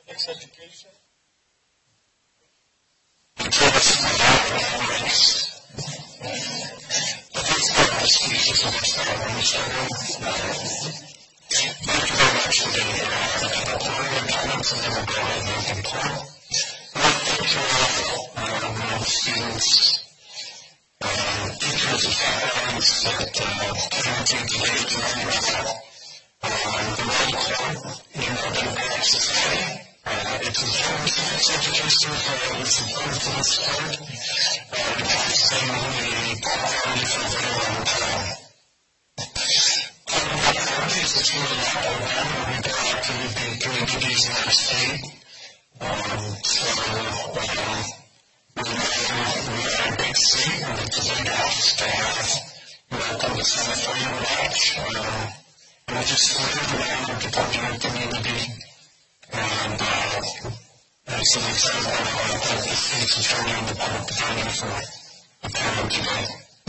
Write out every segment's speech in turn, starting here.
Sex education. Students, teachers, and parents that parenting today is learning about the medical in our democratic society. It's important to sex education, it's important to this part. It has been a priority for a very long time. Part of the priority is it's really not around where we go after we've been doing duties in our state. We are a big city, and it's a big house to have, come to California and watch. And we just live around the Portuguese community, and I'm so excited about how I think this case is turning into public opinion for the parent today.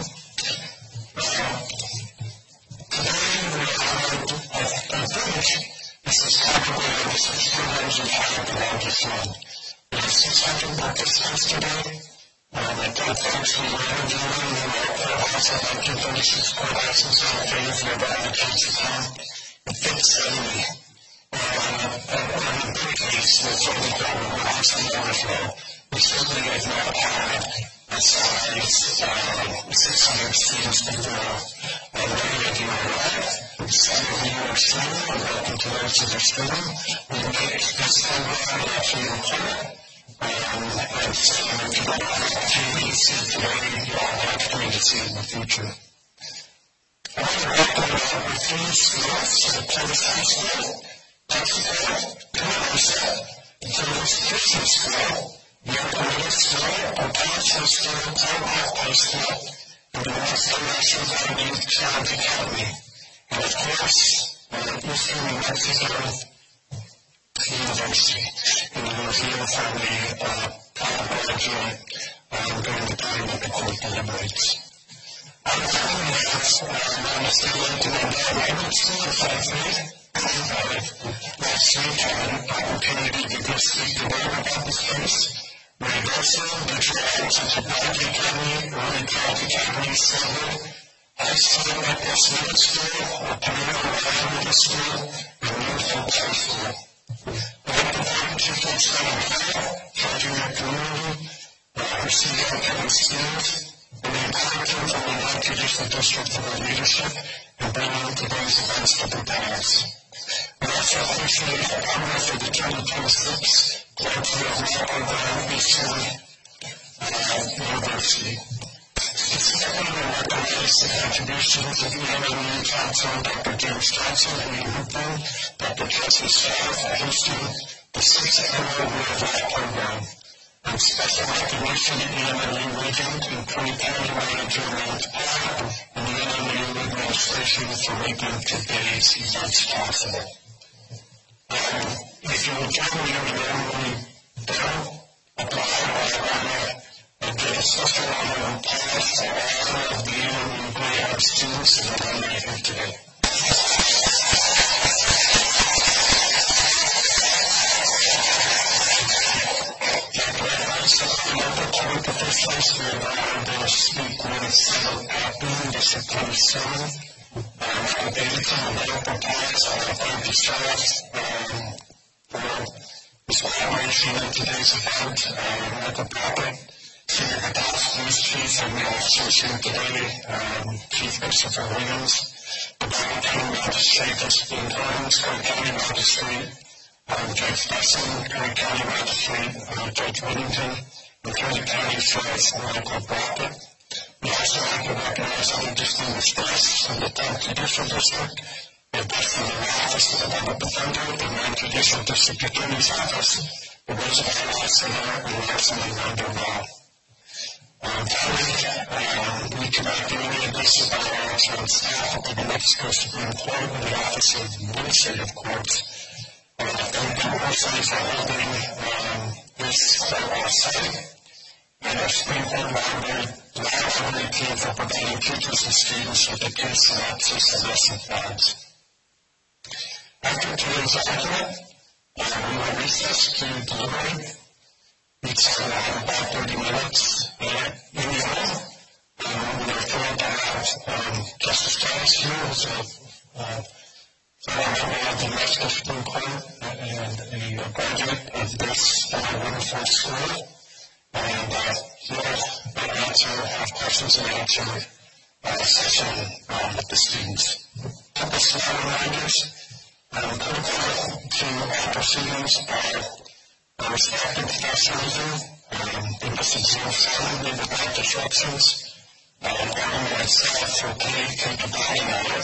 Today, we have, I think, this is calculated as 6 years and half the largest one. We have 600 participants today. I think folks who are interviewing and also have 236 court actions on the phase of advocacy time. It fits 70. In a big case, that's what we got with the last year. We certainly have not had a size 600 students before. Many of you are alive. Some of you are students. Welcome to those that are students. We make this program actually important. And so I'm going to see today, you all have to see in the future. I want to recommend our 3 schools to the Plymouth High School, Mexico, Commerce, Plymouth Christian School, Yoga Middle School, Ocacho School, Claremont High School, and the Western National Youth Challenge Academy. And of course, Eastern New Mexico University, and you will hear from the graduate during the time that the court deliberates. I'm currently on the state to the graduate school at 5 last week I had an opportunity to go speak to them about this case. Universal, Detroit, Technology Academy, Early College Academy, Silver, High School, Methodist Middle School, Panera Middle School, and Norfolk High School. I want to thank you for spending time, charging your community, receiving Kevin Stevens, and the entire team from the non-traditional district for their leadership and bringing today's events to prepare us. We also appreciate the partner for the 2026 Graduate Law Program, Eastern University. Specifically, we recognize the contributions of EMMU Council, Dr. James Johnson, Lee Hooper, Dr. Jesse Starr, hosting the 6th Annual World Law Program. And special recognition to EMMU Regent and County Manager Lance Powell and the EMMU administration for making today's events possible. If you will join me in the ceremony down, apply and give a special round of applause for all of the EMMU Greyhound students that are here today. Professionals who are going to speak with Senator Acton, District 27, Michael Davidson, and Mayor Portales. I want to thank the staff for this collaboration in today's event. Michael Prophet, Senior Dallas Police Chief, and the officers here today, Chief Christopher Williams, the Brown County Magistrate, Josephine Collins, Curry County Magistrate, Judge Besson, Curry County Magistrate, Judge Whittington, the Curry County Sheriff Michael Brockett. We also like to recognize other distinguished guests from the 10th Judicial District, the Office of the Public Defender, the 9th Judicial District Attorney's Office, the Reservoir Law Center, and Larson and Randall Law. Finally, we cannot do any of this without our excellent staff at the New Mexico Supreme Court and the Office of Administrative Courts. Thank you personally for holding this site, and our Supreme Court Library team for providing teachers and students with the case synopsis and lesson plans. After today's argument, we will recess to deliberate. Each side will have about 30 minutes. In the end, we are thrilled to have Justice Thomas here, who's a member of the Mexico Supreme Court and a graduate of this wonderful school. And he'll have questions and answer session with the students. A couple small reminders. Critical to our proceedings are respecting professionalism. In this exam setting, we would like disruptions. Government itself okay to take a body matter.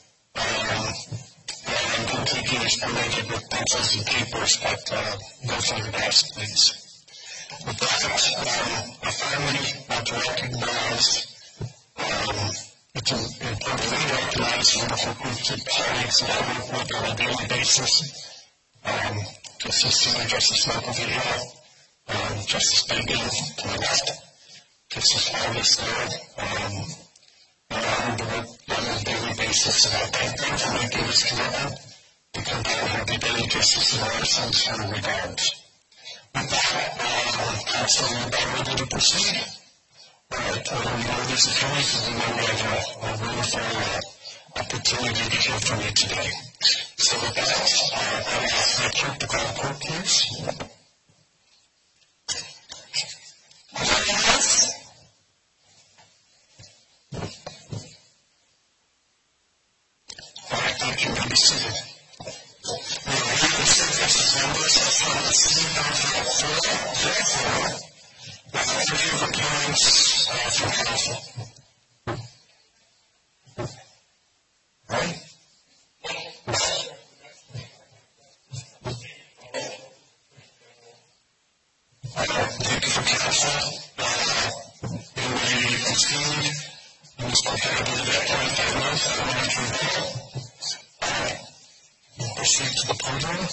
And bookkeeping is permitted with pencils and papers, but no photographs, please. With that, I finally want to recognize it's important to recognize wonderful groups of colleagues that I work with on a daily basis. Justice Senior Justice Mokovito, Justice Bacon to the left, Justice Harvey's there. And I work on a daily basis, and I thank them for making this commitment to come down here today, Justice and our sincere regards. With that, Council, I'm ready to proceed. All right, this is Harry, and we know we have a wonderful opportunity to hear from you today. So with that, I'll ask my clerk to call the court, please. All right, thank you. Be seated. Three of appearance from counsel. Right? Thank you for counsel. Anybody esteemed? I'm just going to give that 25 minutes. I don't want to reveal. We'll proceed to the podium.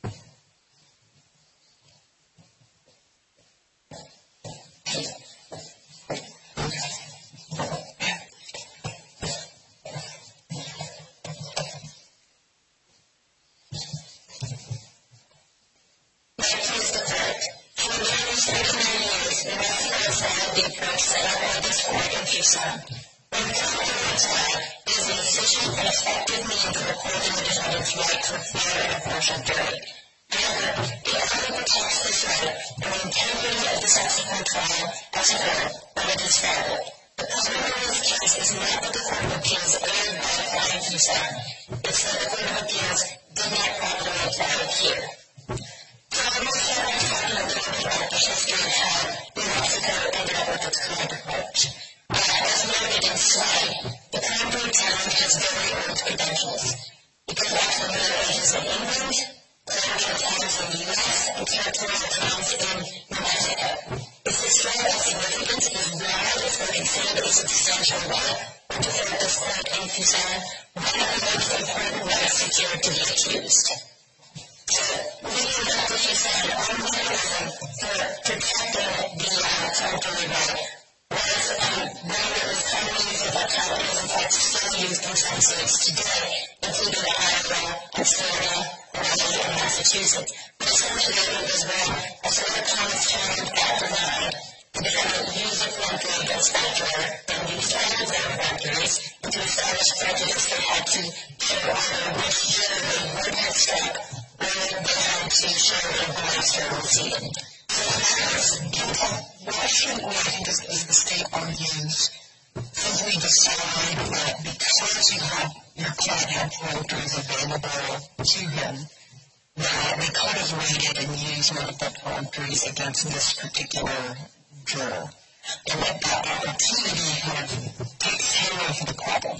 Against this particular juror, and that opportunity takes care of the problem.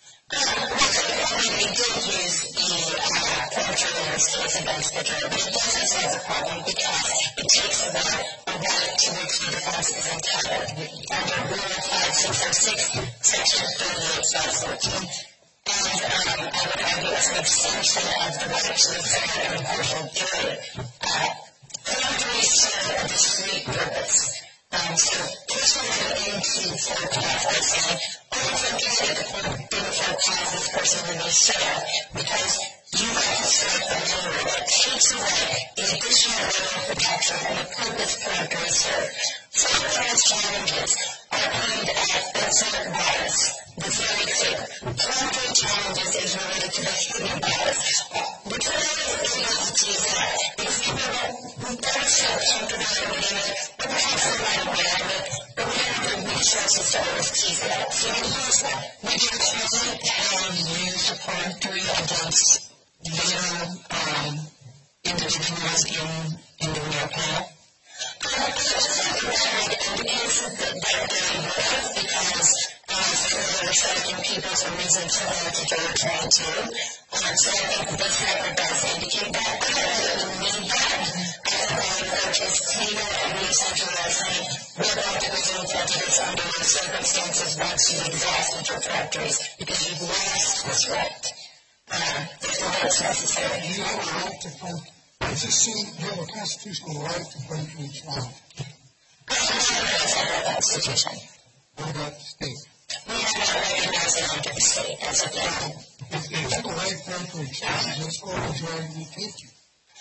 We did use the perpetrator's case against the juror, but it doesn't solve the problem because it takes away a right to which the defense is entitled under Rule 5606, Section 38-14. And I would argue it's an extension of the right to a fair and impartial jury. Perjury serves a discrete purpose. So person went into forecast by saying, I think the court didn't forecast this person when they said, because you have to strike the jury that takes takes away the additional level of protection and the purpose peremptory serve. Some of those challenges are aimed at observant bias. That's very clear. Peremptory challenges is related to the human bias. The trial is able to use that because people who don't feel comfortable within it, or perhaps they're not aware of it, but we have the resources to always tease it out. So here's that. Would you comment how you use a peremptory against later individuals in the real panel? I think indicates that they would because they're striking people for reasons similar to George Floyd too. So I think this record does indicate that. I don't really need that. I think my approach is table and re-centralizing without division prejudice under those circumstances once you exhaust your peremptories because you've lost what's right. Therefore, that's necessary. You have a right to vote. Let's assume you have a constitutional right to vote for each one. I don't know that institution. What about the state? We have not recognized it under the state as of yet. If they have a right to vote for each one, that's what the majority will take you.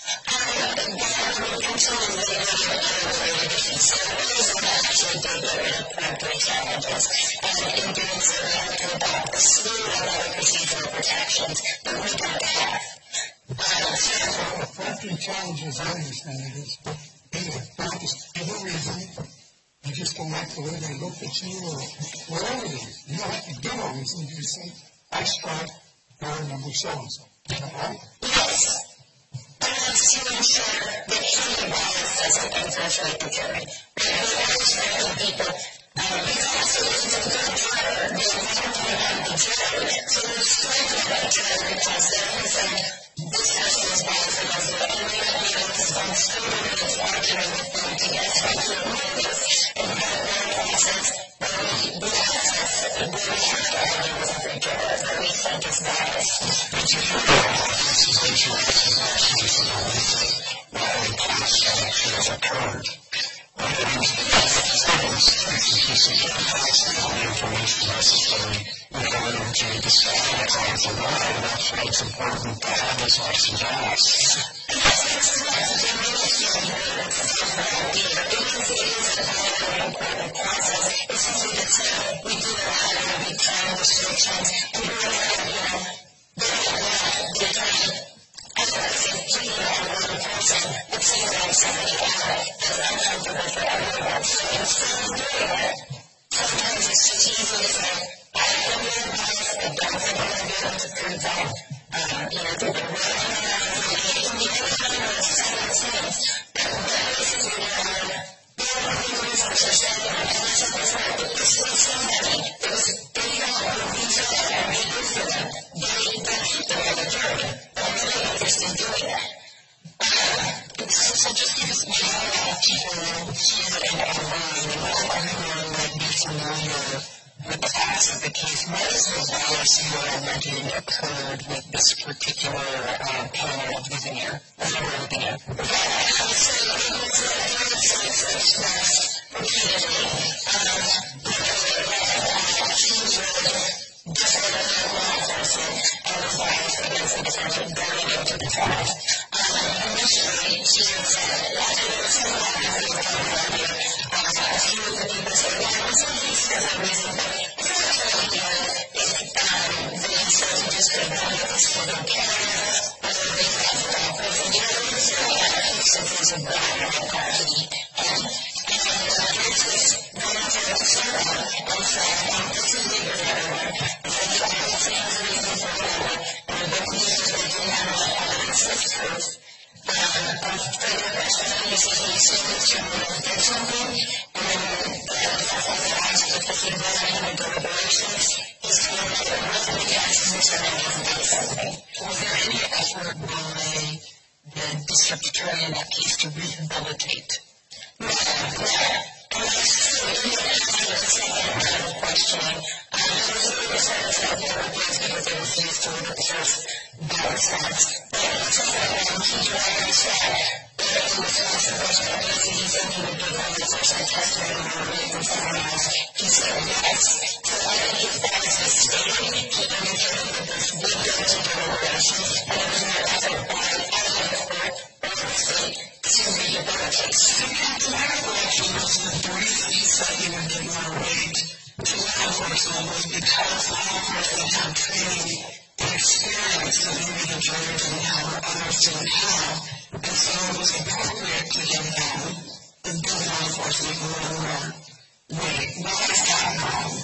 Actually did get rid of peremptory challenges, and in doing so, we have to adopt a slew of other procedural protections that we don't have. The peremptory challenges, I understand it, is not just give a reason, you just don't like the way they look at you, or whatever it is. You don't have to give a reason, you just say, I strike your number so-and-so. Is that right? Yes. To ensure that human bias doesn't infiltrate the jury. We are striking people because it's a good juror. They want to have the jury. So we're striking that juror because they're concerned this person is biased against them. And we might be able to spend scrutiny and arguing with them to get especially movies and have their process where we access it and where we have to argue with every juror that we think is biased. But you have a situation has occurred. Information necessary in order to decide claims of law. That's why it's important to have this exercise. Important process. It's simply that we do not have any time restrictions. We really have, the attorney. I don't think people are one person that seems like somebody else is uncomfortable for everyone. So instead of doing that, sometimes it's just easy to say, I don't know bias, I don't think I'm going to be able to prove that. They've been really communicating, even if I know it's the same things. But basically, the reasons are said, and that's what it's like. If you see somebody that was big on the reason that I made good for them, they keep them on the jury. I'm really interested in doing that. So just because we have a lot of people here and online, and not everyone might be familiar with the facts of the case, what is the bias you are alleging occurred with this particular panel of the veneer? So it was expressed repeatedly. And was biased against the defendant going into the trial. Initially, she had said that it was so obvious that a few of the people said, well, in some cases, there's no reason, but it's not really if the insurance district wanted to see them carry whether they got the offers. And there's really other cases of that party. And here's this voluntary servant and said, this is legal for everyone. And so the only thing is reason for everyone. And the reason is they do have evidence that's proof. Further questioning is if you assume that you did something, and then the defense asked if the thing wasn't in the deliberations, he's told that it wasn't the case, and so then doesn't do something. Was there any effort by the district attorney in that case to rehabilitate? No. And that's the second round of questioning. The research that they were used because they refused to look at the first response. But it's a he directly said that in response to those questions, he said he would give them the first testimony or reason someone else. He said yes. So I think if that is the statement, he indicated that this would go to deliberation, and it was not effort by the court didn't have. And so it was appropriate to give them the good law enforcement a little more weight. Why is that wrong?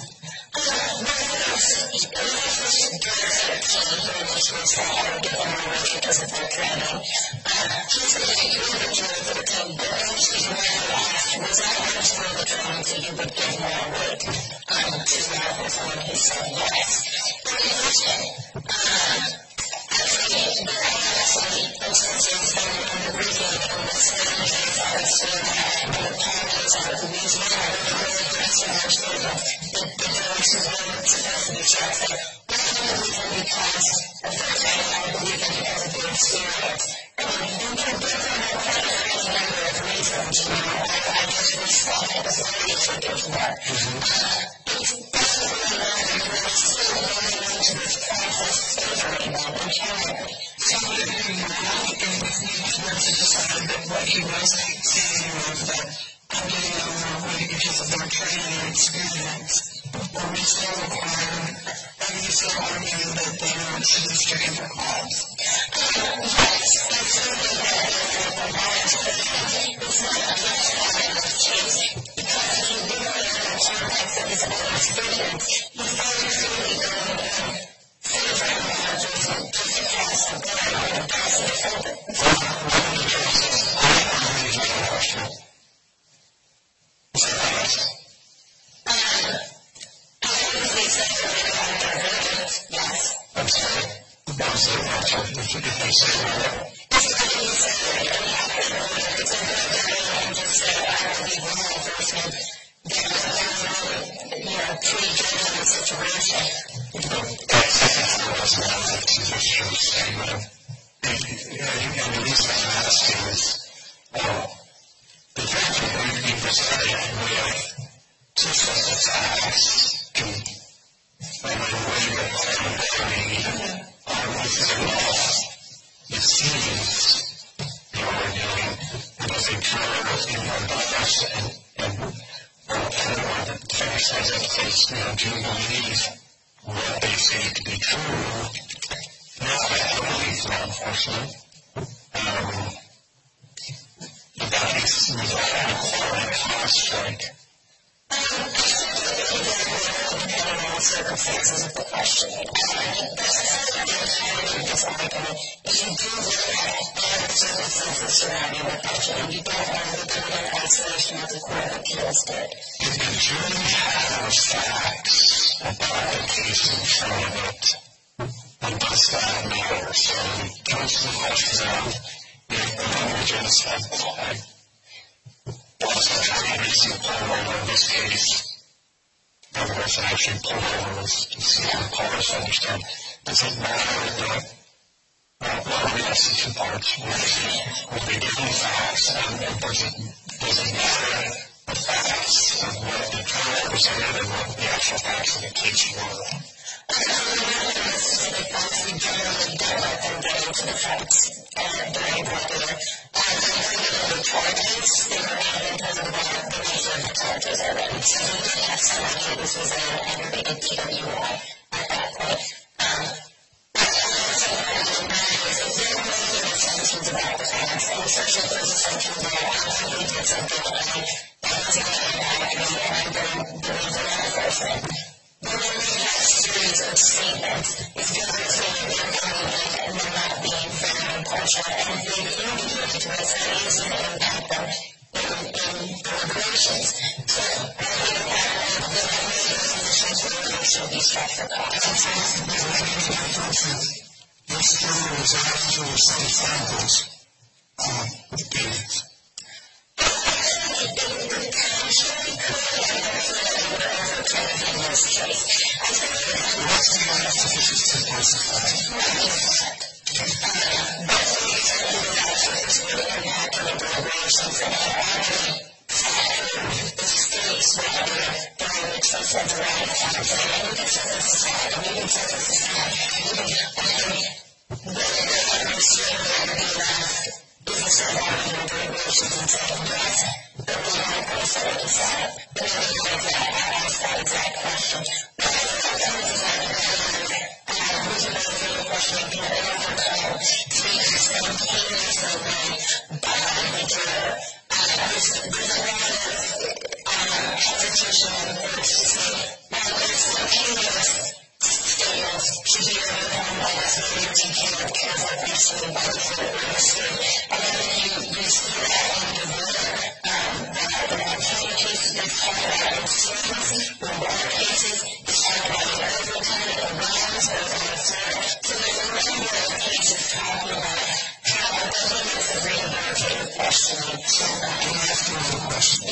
a rehabilitative question. So I'm asking you a question.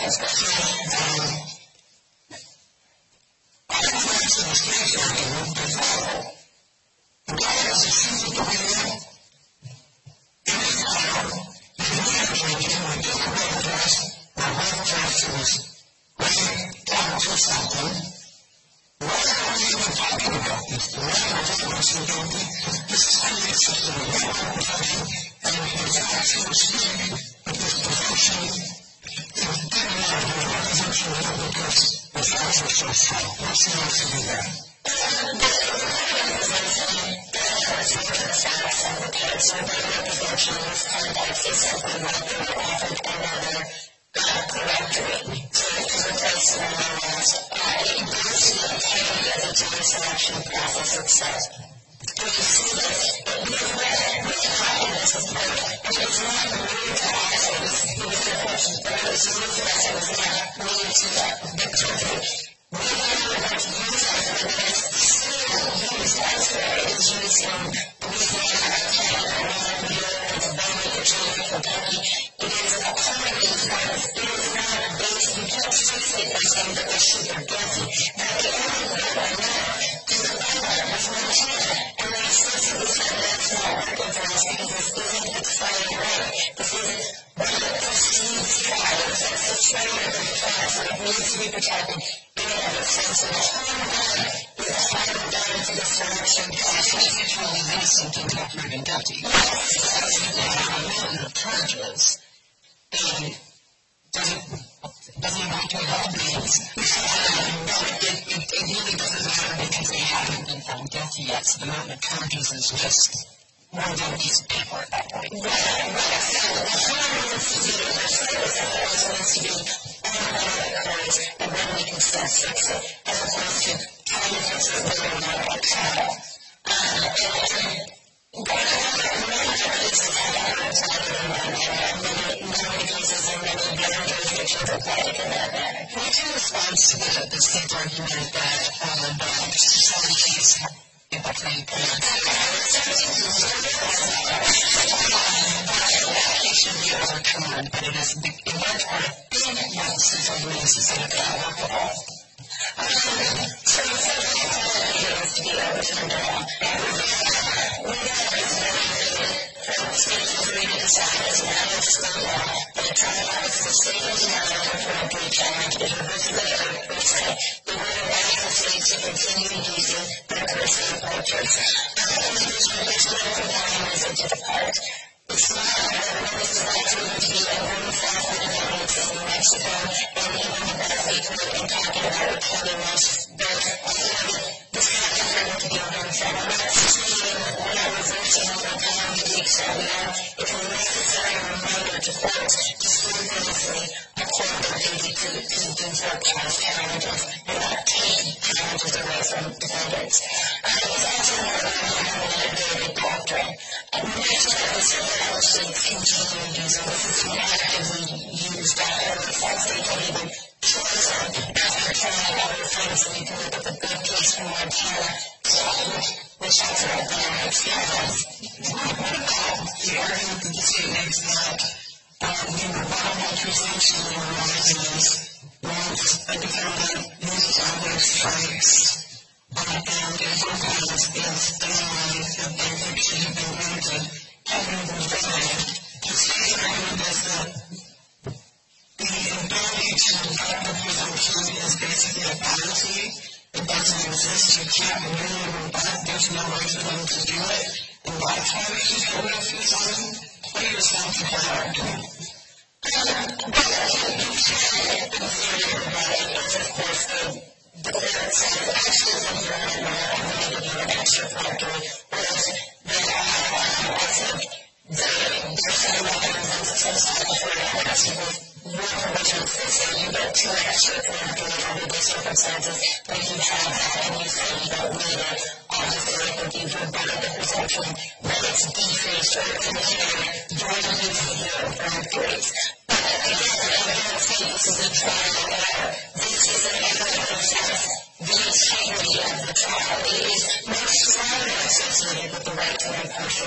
I don't answer the stage argument before. The guy has a shoes at the window. In his car, he's managing when he's red dress, or red dress is laying down to something. Why are we even talking about this? The language of this ability, this is how it's just a legal protection, and his actual speaking of this protection is getting out of the representation of the person. His eyes are so strong. What's the answer to that?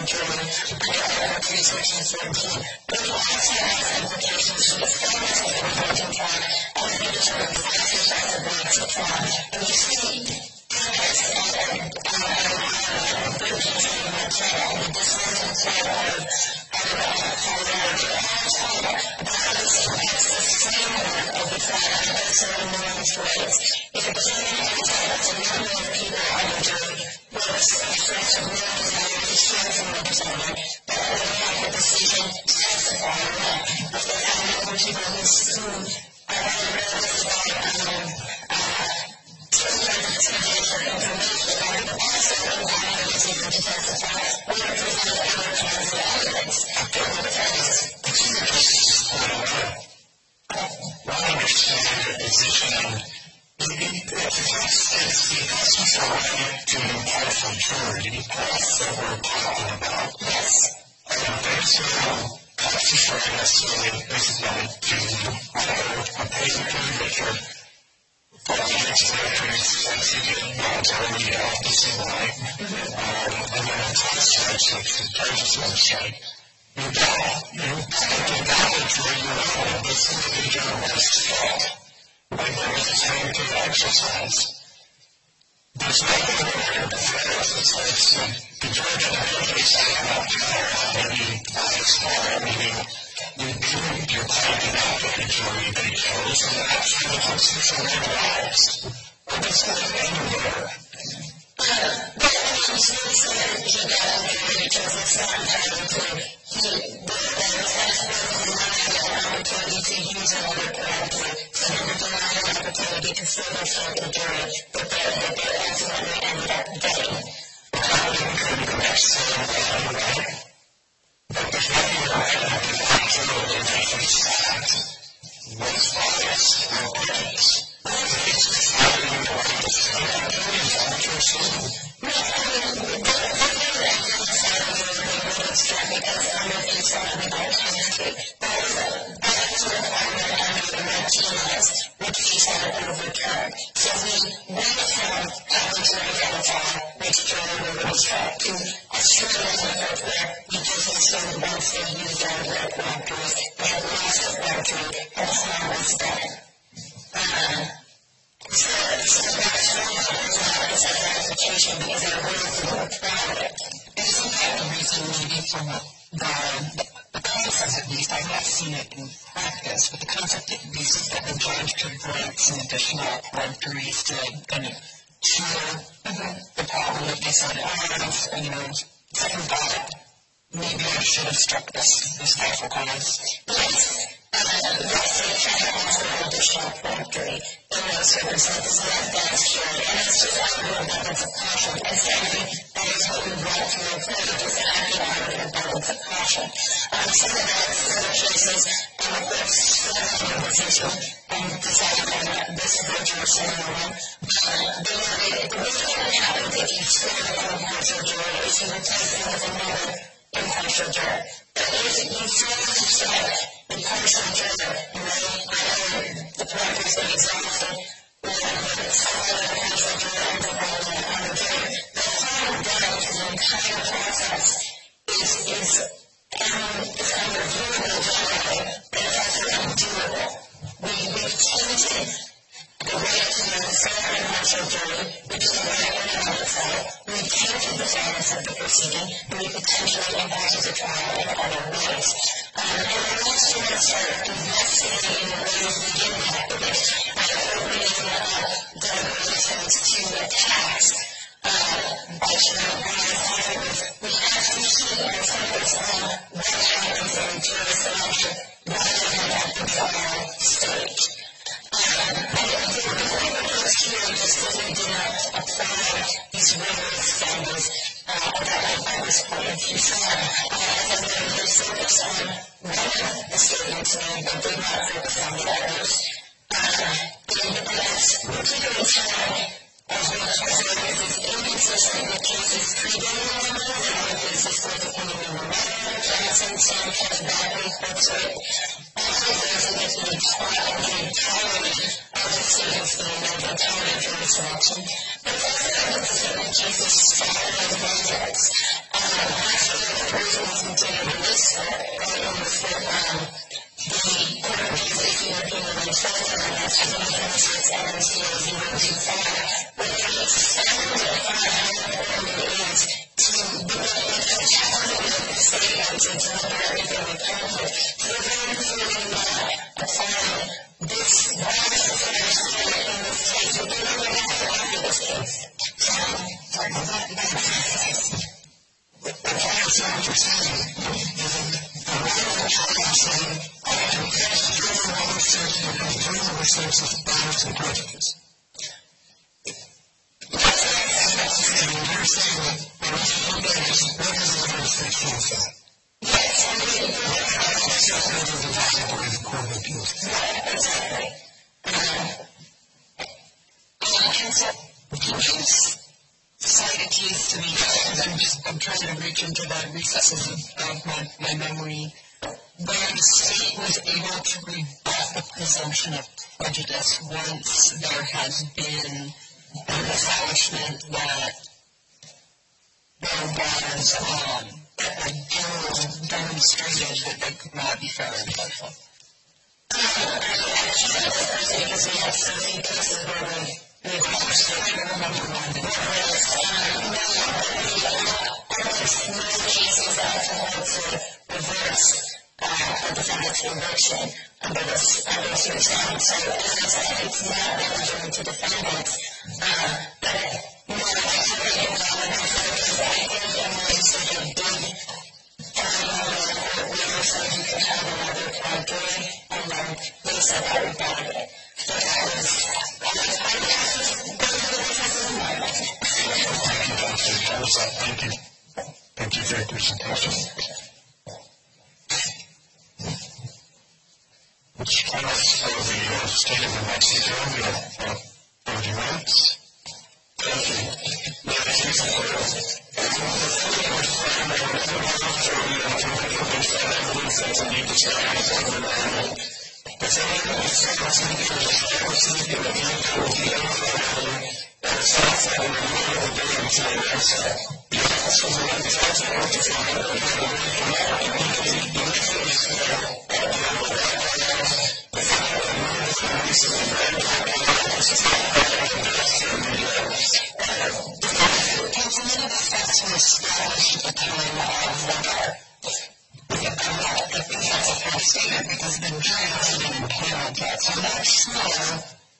jury under Article 3, Section 13. But it also has implications for the fairness of the reporting trial as they determine the exercise of rights of trial. And you see, Congress and British and the dismissal trial of Colorado about how this affects the framework of the trial and concerning women's rights. If a plaintiff is entitled to a number of people on the jury, where it's a threat of male desire to strengthen the defendant, that would have a decision to testify or not. If they have a number of people who are unrelated by for information about it, also allowing the decision to testify or present other kinds of evidence after the defense. I understand your position, and it's the constitutional right to an impartial jury that we're talking about. Yes. There's no constitutional right necessarily basically to a patient conviction for the experience that's voluntarily off the scene line, and then on top sides of the judge's website. You can't acknowledge where you're at, but it's individual rights fault. And there is a time to exercise. There's nothing in the fairness that says the judge in the case about maybe meaning you're claiming out that the jury they chose, and that's the constitutional rights. But it's not anywhere. actually, the reason wasn't taken in this argument was that the court of appeals opinion on shelter, and that's the benefits and NCA's emerging fire. But the standard of is to be able to challenge the statement and to look at everything we can with. So we're very clearly not applying this violence of understanding in this case. We're going to have to argue this case. So, for example, that's what you're saying. The right of challenge and during other sources of bias and prejudice. And you're saying that what is the United States rules that? Yes, I mean, that's the way the Court of Appeals. Right, exactly. Can you cite a case to me? I'm trying to reach into the recesses of my memory, where the state was able to rebut the presumption of prejudice once there has been an establishment that there was a general demonstrated that they could not be fair and impartial. Because we have so many cases where we remember one that most cases that want to reverse a defendant's conviction under this regime. So, as I said, it's not really given to defendants. But, you know, I think Emily said a big waiver so you could have another jury, and then they said that rebutted it. So that was, Thank you. Thank you for your presentation. Which kind of the state of New Mexico, we have 40 minutes. Thank you. Because the jury hasn't been impaneled yet, so I'm not sure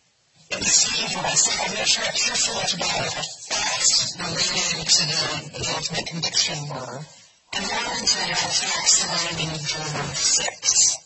if the state of I'm not sure so much about what the facts related to the ultimate conviction were, and more into the facts surrounding Juror 6.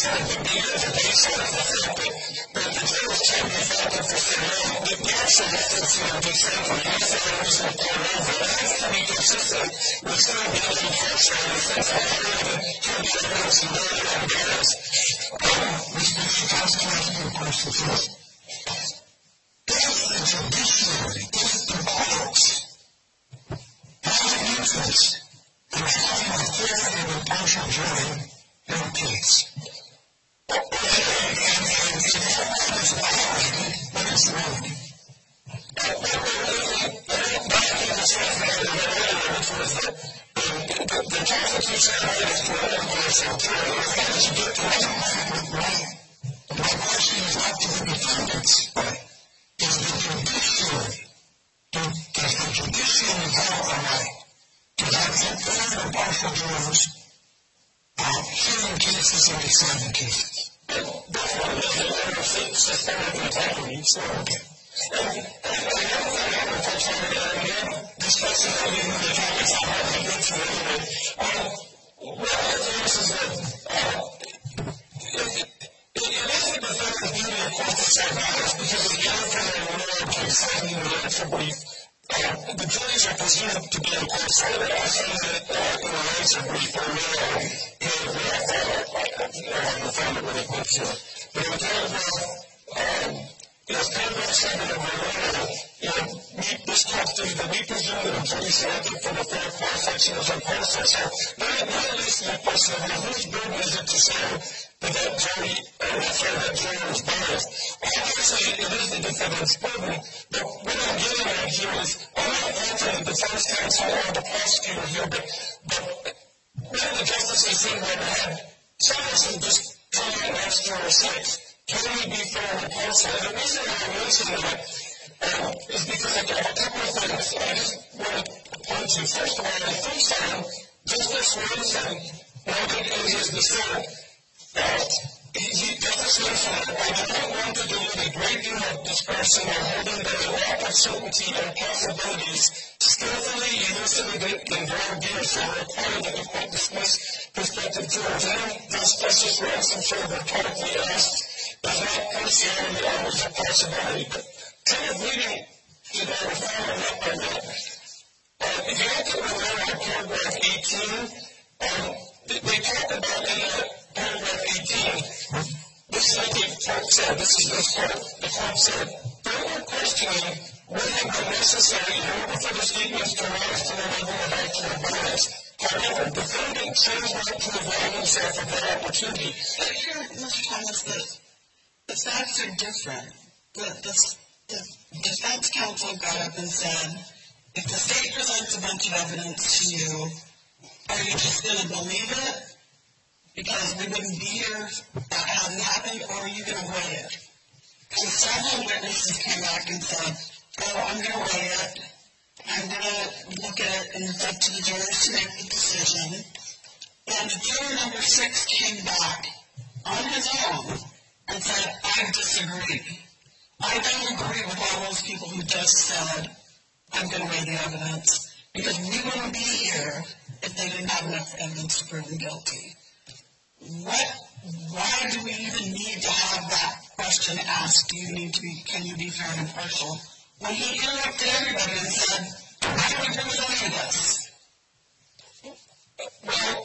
So inconsistent with some of the other parts of the sense of the evidence and where the evidence which the counsel has to approach the first. If the judiciary, if the courts have an interest in having a fair and impartial jury in a case, and if that is violated, what is wrong? The prosecution has to recognize that as you get to the right, my question is not to the defendants, is the judiciary, does the judiciary have a right to have fair and impartial jurors hearing cases and deciding cases? That's one of the other things that's part of the integrity, so okay. And I haven't touched on it again, discussing how we move the topics out of the good for anyway. One of the things is that it is the defendant's duty, of course, to say bias because of the counterfeit and moral case citing the answer brief. The juries are presumed to be impartial, and also that in the answer brief or moral, we have to find it really quick here. But in the paragraph, paragraph 7 of my letter, this question that we presume that a jury selected from a fair cross-section is impartial. So, not at least the question of whose burden is it to say that that jury, that juror is biased. Obviously, it is the defendant's burden, but what I'm getting at here is, I'm not answering the defense counsel or the prosecutor here, but one of the justices said that I had some just try and ask juror 6. Can we be fair and impartial? And the reason I'm mentioning that is because I have a couple of things I just want to point to. First of all, the first time, Justice Wilson noted in his dissent that Justice Wilson, I do not want to do with a great deal of discretion or holding that a lack of certainty and possibilities skillfully elucidate and draw views for a requirement that the court dismiss prospective jurors. And Justice Ransom sort of rhetorically asked, does not consider the hours of possibility. But kind of leading to that requirement up by that, if you look at the letter in paragraph 18, they talk about in paragraph 18, this is what the court said, this is this part, the court said, further questioning would have been necessary in order for the statements to rise to the level of actual bias. However, the defendant chose not to avail himself of that opportunity. But here, Mr. Thomas, the facts are different. The defense counsel got up and said, if the state presents a bunch of evidence to you, are you just going to believe it? Because we wouldn't be here, that hadn't happened, or are you going to weigh it? And several witnesses came back and said, oh, I'm going to weigh it. I'm going to look at it and it's up to the jurors to make the decision. And juror number 6 came back on his own and said, I disagree. I don't agree with all those people who just said, I'm going to weigh the evidence, because we wouldn't be here if they didn't have enough evidence to prove him guilty. Why do we even need to have that question asked, can you be fair and impartial, when he interrupted everybody and said, I don't agree with any of this? Well,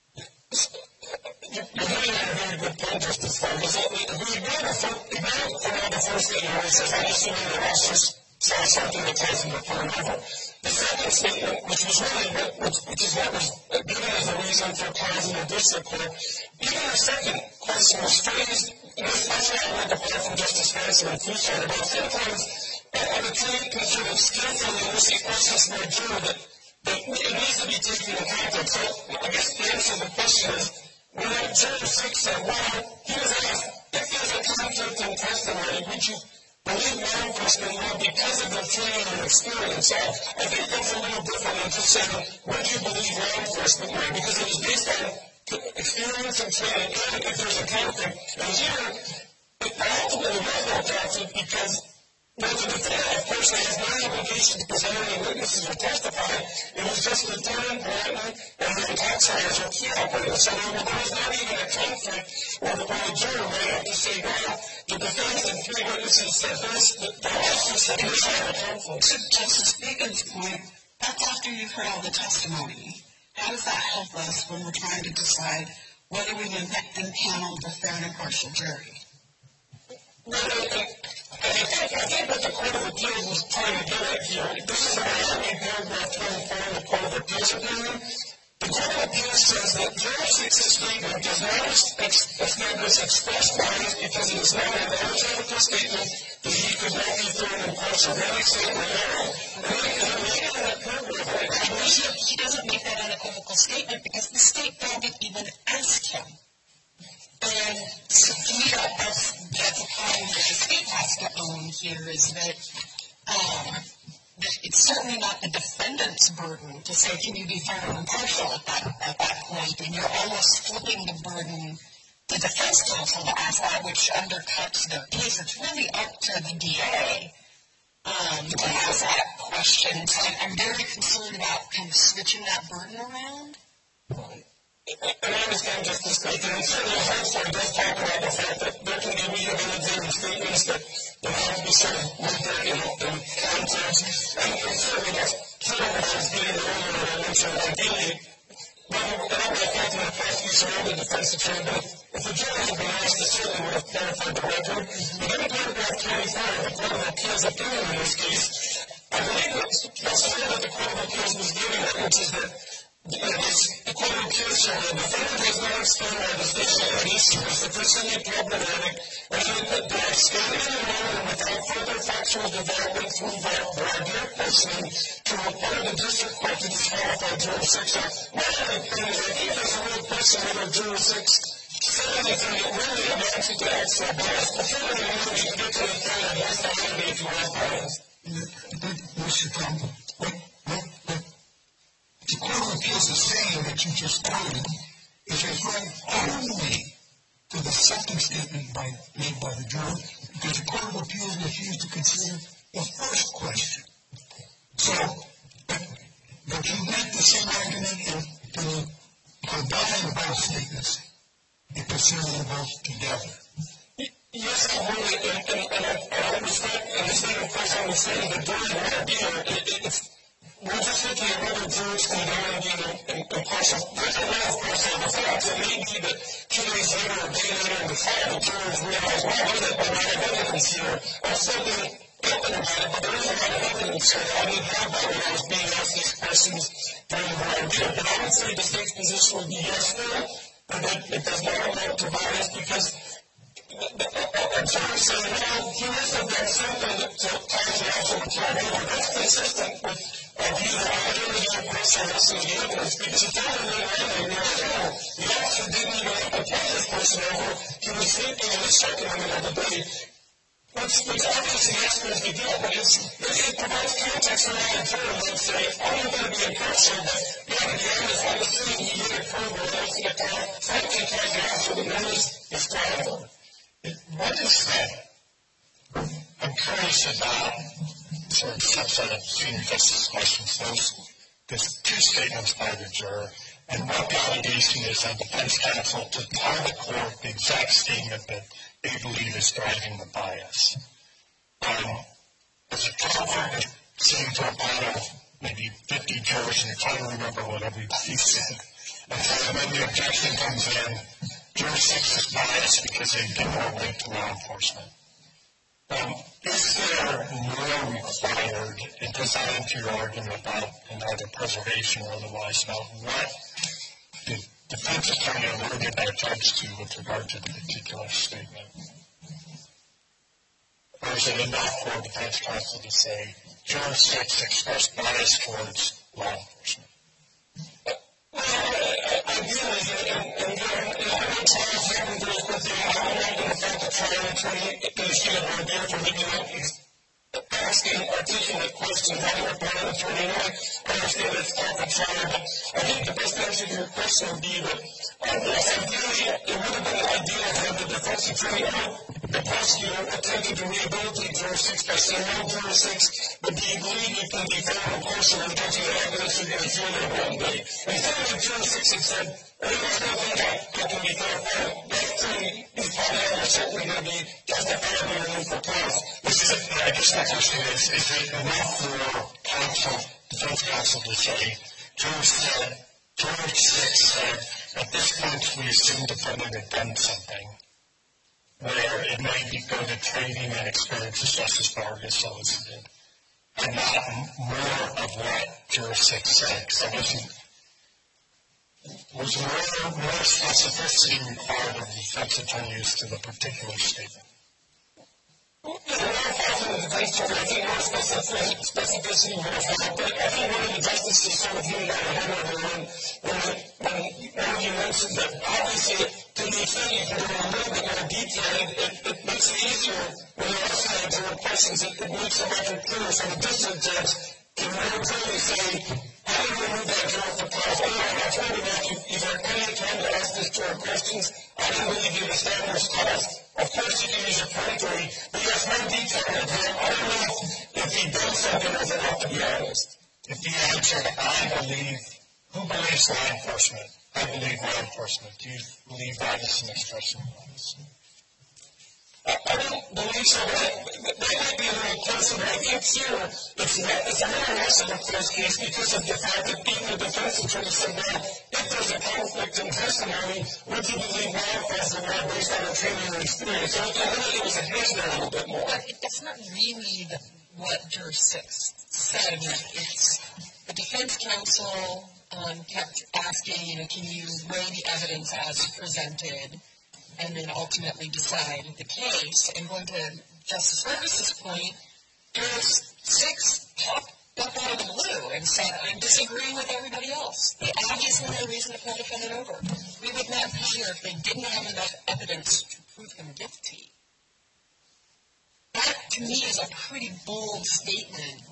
you're hitting on a very good point, Justice Farkas. We ignore the first thing he always says, I'm assuming that I just saw something that tells him to put him over. The second statement, which is what was given as a reason for causing a district court, even the second question was phrased, that's why I read the part from Justice Francis and Fusar, about sometimes an attorney can sort of skillfully elicit questions from a juror that it needs to be taken into context. So I guess the answer to the question is, when that juror 6 said, well, he was asked, if there's a conflict in testimony, would you believe law enforcement law because of their training and experience? So I think that's a little different than just saying, would you believe law enforcement law? Because it was based on experience and training, and if there's a conflict. And here, I ultimately read that conflict because there's a defendant, of course, that has no obligation to present any witnesses or testify. It was just the defendant, Blanton, and the tax hires or key operators. So there was not even a conflict where the juror might have to say, well, the defendant and 3 witnesses said this, but they also said this had a conflict. To Justice Bacon's point, that's after you've heard all the testimony. How does that help us when we're trying to decide whether we impaneled a fair and impartial jury? Well, I think what the Court of Appeals was trying to get at here, this is about in paragraph 24 of the Court of Appeals opinion. The Court of Appeals says that Juror 6's statement does not establish express bias because it is not an unequivocal statement that he could not be fair and impartial. That is saying error. He doesn't make that unequivocal statement because the state didn't even ask him. And so to me, that's the problem that the state has to own here is that it's certainly not the defendant's burden to say, can you be fair and impartial at that point? And you're almost flipping the burden to defense counsel to ask that, which undercuts their case. It's really up to the DA to ask that question. So I'm very concerned about kind of switching that burden around. And I understand Justice Clayton, and certainly Hartford does talk about the fact that there can be media and statements that have to be sort of rooted in context. And certainly that's sort of what I was getting earlier when I mentioned ideally, but I don't know if that's my prosecution or the defense attorney, but if the jury had been asked, it certainly would have clarified the record. But then in paragraph 25 of the Court of Appeals opinion in this case, I believe that's the that the Court of Appeals was giving it, which is that the Court of Appeals said the defendant has not explained why the station at issue is sufficiently problematic and that standing in the moment without further factual development through voir dire questioning to require the district court to disqualify Juror 6. My opinion is I think there's a real question whether Juror 6 said anything that really amounted to actual bias. Before we really get to the point of what's the idea to our bias. Mr. Trump, the Court of Appeals is saying that you just quoted is referring only to the second statement made by the juror, because the Court of Appeals refused to consider the first question. So, but you make the same argument to combine the both statements and consider them both together. Yes, I would, and I understand, of course, I was saying that during the idea, we're just looking at whether jurors can go and impartial. There's a lot of personal facts. It may be that 2 days later or 2 days later in the trial, the jurors realize, well, wait a minute, there might have evidence here. I'm still being open about it, but there is a lot of evidence here. I didn't have that when I was being asked these questions during the idea. But I would say the state's position would be yes, there, but that it does not amount to bias because a juror saying, well, he must have done something that ties the actual trial. That's consistent with either I don't know the person or listening to the evidence, because it doesn't mean anything. The officer didn't even have to tell this person over. He was sleeping in the second room of the day. Which obviously yes, there's the deal, but it provides context for that juror to say, I'm not going to be impartial, but yeah, the end is I was sitting here at home where I was going to tell, so I can't tell the officer the news is credible. What is that? I'm curious about sort of subset of senior justice questions. There's 2 statements by the juror, and what the allegation is on defense counsel to tell the court the exact statement that they believe is driving the bias. As a court, sitting to a panel of maybe 50 jurors, and you're trying to remember what everybody said. And so when the objection comes in, Juror 6 is biased because they give more weight to law enforcement. Is there more required, and does that answer your argument about either preservation or otherwise, about what the defense attorney alerted that judge to with regard to the particular statement? Or is it enough for defense counsel to say, Juror 6 expressed bias towards law enforcement? Well, ideally, and I would say exactly very quickly, I'm not going to thank the trial attorney is given an idea for making asking articulate questions. I'm not a trial attorney, and I understand it's part of the trial, but I think the best answer to your question would be that Ideally, it would have been ideal had the defense attorney or the prosecutor attempted to rehabilitate Juror 6 by saying, no, Juror 6, but do you believe you can be fair and impartial and get you the evidence you're going to feel there one day? Instead of Juror 6 had said, there's no way I can be fair, that attorney is probably certainly going to be justifiably removed for cause. I guess the question is it enough for defense counsel to say, Juror 6 said, at this point we assume the defendant had done something where it might be good at training and experience as Justice Vargas solicited, and not more of what Juror 6 said. So was more specificity required of the defense attorneys to the particular statement? I think more specificity would have helped, but I think one of the justices sort of hit it on the head when you mentioned that obviously to the extent you can go a little bit more detailed, it makes it easier when you're asking to questions. It makes the record clearer so the district judge can more clearly say, how do you remove that juror for cause? I told you that you've had plenty of time to ask this juror questions. I didn't believe you established cause. Of course, you can use your peremptory, but you have no detail on him. I don't know if he done something as an to be honest. If he answered, I believe, who believes law enforcement? I believe law enforcement. Do you believe that is an expression of bias? I don't believe so, but that might be a little closer, but I think here it's a more lesson of this case because of the fact that even the defense attorney said, well, if there's a conflict in testimony, would you believe law enforcement based on their training and experience? So I really think it was a case there a little bit more. But that's not really what Juror 6 said. It's the defense counsel kept asking, can you weigh the evidence as presented and then ultimately decide the case? And going to Justice Ferguson's point, Juror 6 popped up out of the blue and said, I'm disagreeing with everybody else. They obviously had a reason to pull the defendant over. We would not be here if they didn't have enough evidence to prove him guilty. That, to me, is a pretty bold statement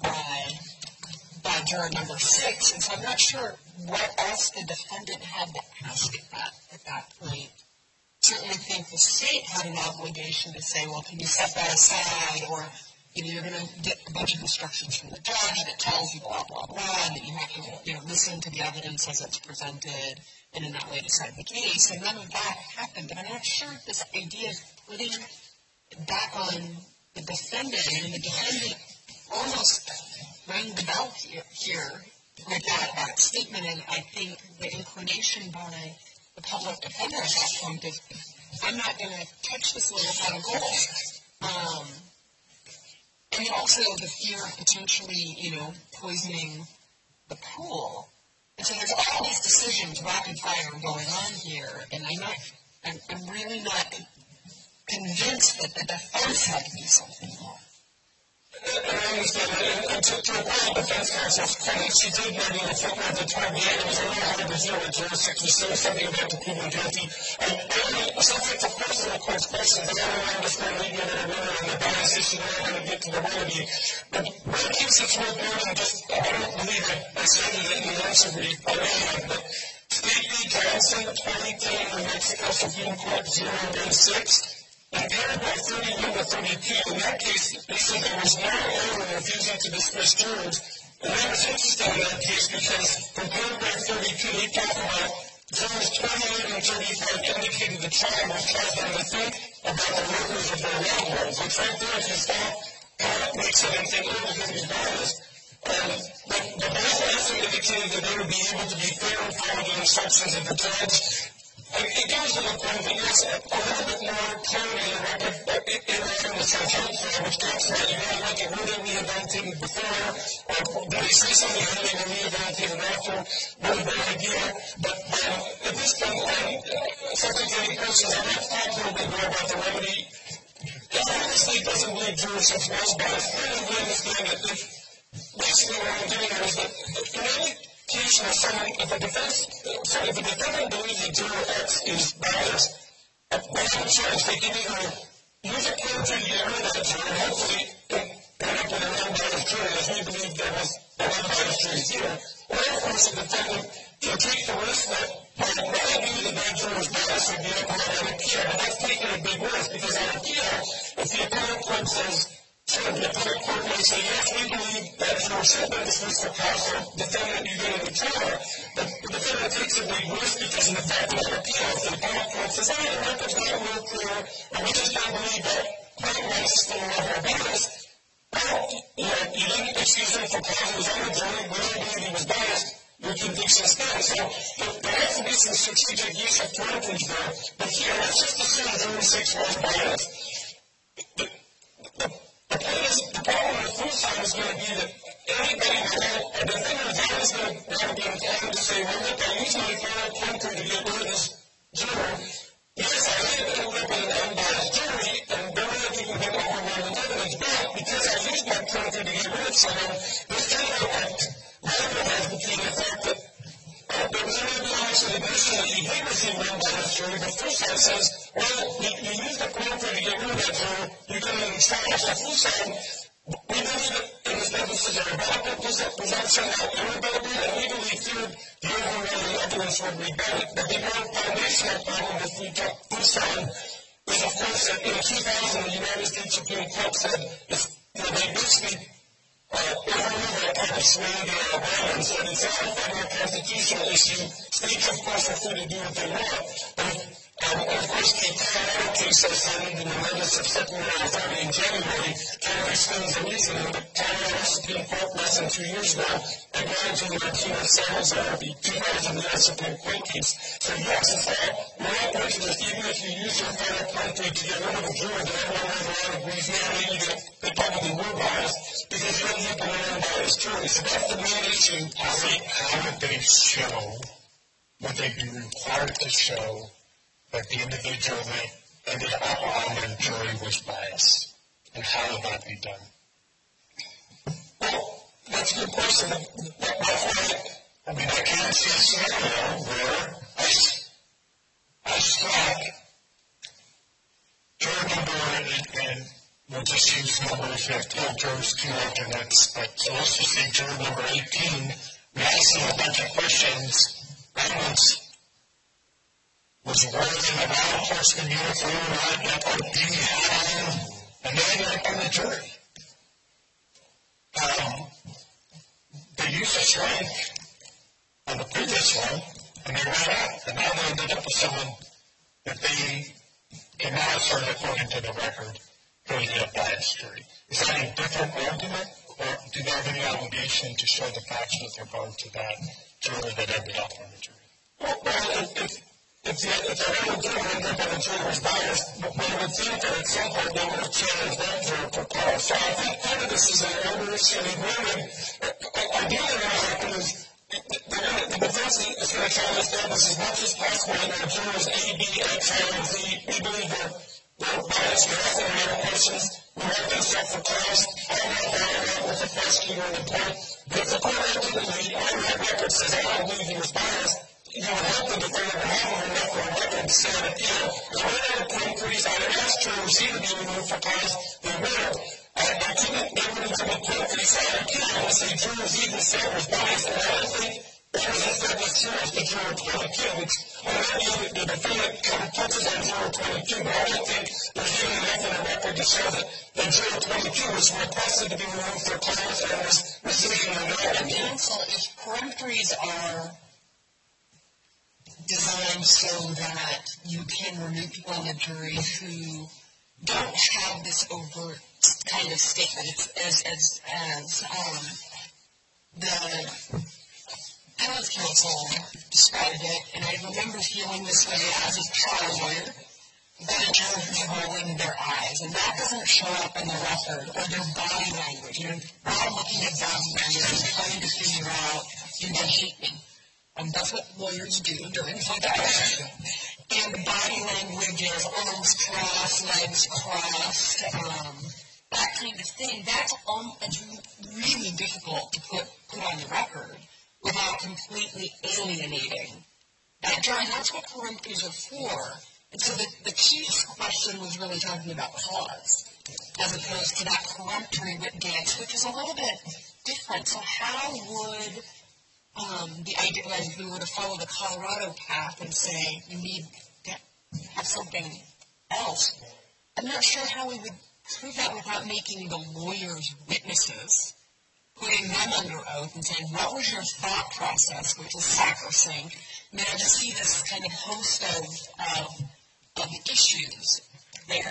by Juror number 6, and so I'm not sure what else the defendant had to ask at that point. Certainly think the state had an obligation to say, well, can you set that aside, or you're going to get a bunch of instructions from the judge that tells you blah, blah, blah, and that you have to listen to the evidence as it's presented and in that way decide the case. And none of that happened. And I'm not sure if this idea of putting it back on the defendant, and the defendant almost rang the bell here with that statement, and I think the inclination by the public defender at that point is, I'm not going to touch this little pot of gold. And also the fear of potentially, poisoning the pool. And so there's all these decisions, rapid fire, going on here, and I'm really not convinced that the defense had to do something more. I understand that. And to apply the defense counsel's point, she did maybe in the footnote that toward the end, it was a little hard to hear what Juror 6 was saying, something about the people guilty. Subject to personal court's questions, I don't understand legal and women on the bias issue, we're not going to get to the remedy. But what keeps it worth noting, I don't believe I said it in the answer brief, but State v. Johnson, 2010, New Mexico Supreme Court 086, in paragraph 31 to 32, in that case, they said there was no error in refusing to dismiss jurors. And that was interesting in that case because from paragraph 32, they talk about jurors 28 and 35 indicated the trial was caused by the think about the murders of their loved ones. Which right there, if you stop, makes it anything other than his bias. But the bias also indicated that they would be able to be fair and follow the instructions of the judge. It goes to the point that there's a little bit more clarity in the record in the Sargent, which talks about you have to look at were they rehabilitated before, or did they say something when they were rehabilitated after, what a bad idea. But at this point, subject to any questions, I'd like to talk a little bit more about the remedy. Obviously, it doesn't believe Juror 6 was biased. I really understand that basically what I'm doing here is that in any case where someone, if a defendant believes that Juror X is biased, they have a choice. They can either use a perjury to get rid of that juror, hopefully end up with their own judge jury, as we believe there was a unbiased jury here, or of course the defendant can take the risk that maybe the grand juror's bias would be on appeal, but that's taking a big risk, because on appeal, if the appellate court says, so the appellate court may say, yes, we believe that juror should have been dismissed for cause of defendant, you go to the trial, but the defendant takes a big risk because in the fact of appeal, if the appellate court says, hey, the record's not real clear, and we just don't believe that Frank Rice is still level of bias, well, you didn't excuse him for cause of his own jury, we don't believe he was biased, your conviction stands. So there has to be some strategic use of privilege there, but here, let's just assume jury 6 was biased. The problem with the full side is going to be that anybody a defendant is always going to be inclined to say, well, look, I used my final pointer to get rid of this juror. Yes, I ended up with an unbiased jury, and there really didn't get overwhelming evidence, but because I used my pointer to get rid of someone, there's kind of a compromise between the fact that there was an unbiased admission that you did receive an unbiased jury, but full side says, well, you used the pointer to get rid of that juror, you're going to establish the full side. We believe that in this evidence is a rebuttal presumption of irritability, and we believe here the overwhelming evidence would rebut it. But the more foundational problem with full side is, of course, that in 2000, the United States Supreme Court said, they basically overruled that kind of swing and said it's not a federal constitutional issue. States, of course, are free to do what they want. But of course, the Colorado case that was signed in the Notice of Supplemental Authority in January kind of explains the reasoning. The Colorado Supreme Court, less than 2 years ago, acknowledging the Martina Salazar, the 2000 U.S. Supreme Court case. So yes, in fact, we're not prejudiced even if you use your final pointer to get rid of a juror that everyone overall agrees now maybe that they probably were biased because you don't have to learn about his jury. So that's the main issue. How would they show, would they be required to show that the individual that ended up on their jury was biased? And how would that be done? Well, that's a good question. I mean, I can't see a scenario where I struck juror number, and we'll just use numbers that tell jurors 2 alternates, but so let's just say juror number 18, we asked him a bunch of questions, was wearing a law enforcement uniform, not like being hat on, and they ended up on the jury. They used a strike on the previous one, and they ran out, and now they ended up with someone that they can now assert, according to the record, created a biased jury. Is that a different argument, or do they have any obligation to show the facts with regard to that juror that ended up on the jury? Well, if the other juror ended up on the jury was biased, we would think that at some point they would have challenged that juror for cause. So I think part of this is an older issue. I mean, ideally what will happen is the defense is going to try to establish as much as possible that our jurors A, B, X, Y, and Z, we believe they're biased. They're asking the other questions. We want them set for cause. I don't know if they're with the prosecutor in the court. But if the court ultimately on that record says, I don't believe he was biased, you would hope that the defendant would have enough for a record to say that, so we're not applying for these items. Ask jurors C to be removed for cause. They will. I couldn't be able to report for these items. I would say jurors E to say was biased, and I don't think that was effective jurors to juror 22, which on that view, the defendant kind of touches on juror 22, but I don't think there's even enough in the record to show that juror 22 was requested to be removed for cause and was receiving a no. And counsel, if peremptories are designed so that you can remove people on the jury who don't have this overt kind of statement, as the appellate counsel described it, and I remember feeling this way as a trial lawyer, that a juror who's rolling their eyes, and that doesn't show up in the record, or their body language. You're not looking at body language and trying to figure out, do they hate me? That's what lawyers do during trial. And the body language is arms crossed, legs crossed, that kind of thing. That's really difficult to put on the record without completely alienating that jury. And that's what peremptories are for. And so the chief's question was really talking about cause, as opposed to that peremptory writ dance, which is a little bit different. So how would the idea, if we were to follow the Colorado path and say you need to have something else, I'm not sure how we would prove that without making the lawyers witnesses, putting them under oath and saying, what was your thought process, which is sacrosanct. I mean, I just see this kind of host of issues there.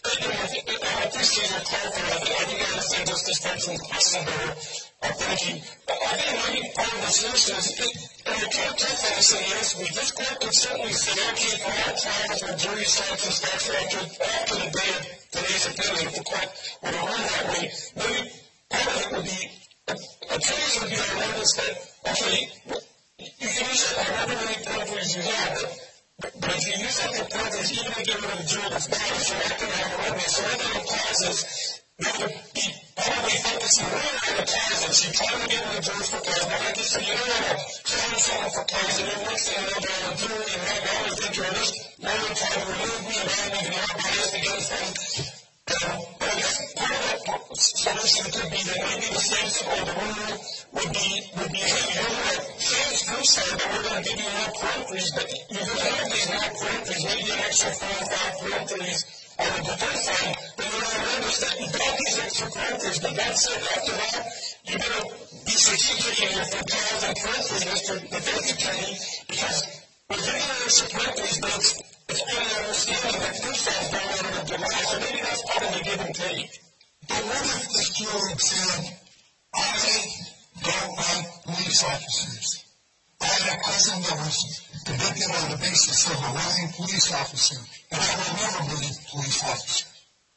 I appreciate your clarifying. I think I understand Justice Thompson's question there. Thank you. I think maybe part of the solution is, in the context of yes, this court could certainly say, okay, for all trials or jury instructions, that's after the day of today's opinion, if the court were to rule that way, maybe part of it would be, a case would be a notice that, okay, you can use it however many peremptories you have, but if you use that for peremptories, even if you get rid of the jury that's biased, you're not going to have a witness. So one of the clauses that would be probably focusing really on the clauses. You try to get rid of the jurors for cause, but like you said, you don't want to charge someone for cause, and then next thing you know, they're on a jury, and right now they think you're this, now they're trying to remove me, and I'm even more biased against them. But I guess part of that solution could be that maybe the state's or the rule would be, hey, you're going to say this first time, but we're going to give you more peremptories, but you're going to have these more peremptories, maybe an extra 4 or 5 peremptories on the defense side, but you're going to notice that you got these extra peremptories, but that's it. After that, you're going to be strategic in your cause and peremptories, Mr. Defense Attorney, because we're giving you extra peremptories, but it's only understanding that first time's not under the deny, so maybe that's part of the give and take. But what if this juror had said, I don't like police officers. I had a cousin that was convicted on the basis of a lying police officer, and I will never believe police officer.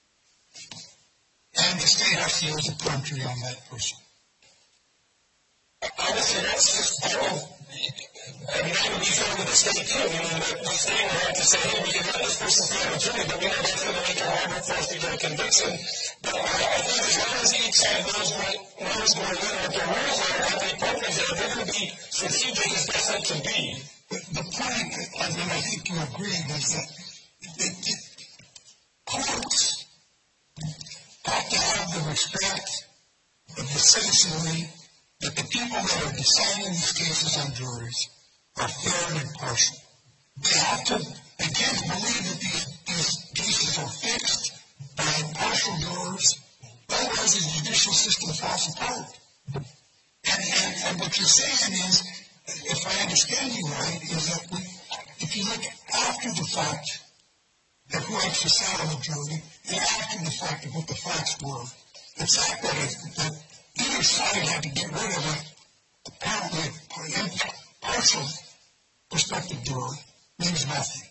And the state has to use a peremptory on that person. Honestly, that's just, I mean, I would be fair with the state too. I mean, the state would have to say, hey, we can let this person stay on the jury, but we know that's going to make it harder for us to get a conviction. But I think as long as each side knows going in what their rules are, what they purpose are, they're going to be strategic as best they can be. The point, and I think you agree, is that the courts have to have the respect of the citizenry that the people that are deciding these cases on juries are fair and impartial. They can't believe that these cases are fixed by impartial jurors, otherwise the judicial system falls apart. And what you're saying is, if I understand you right, is that if you look after the fact at who actually sat on the jury, and after the fact of what the facts were, the fact that either side had to get rid of it, apparently partial prospective juror, means nothing.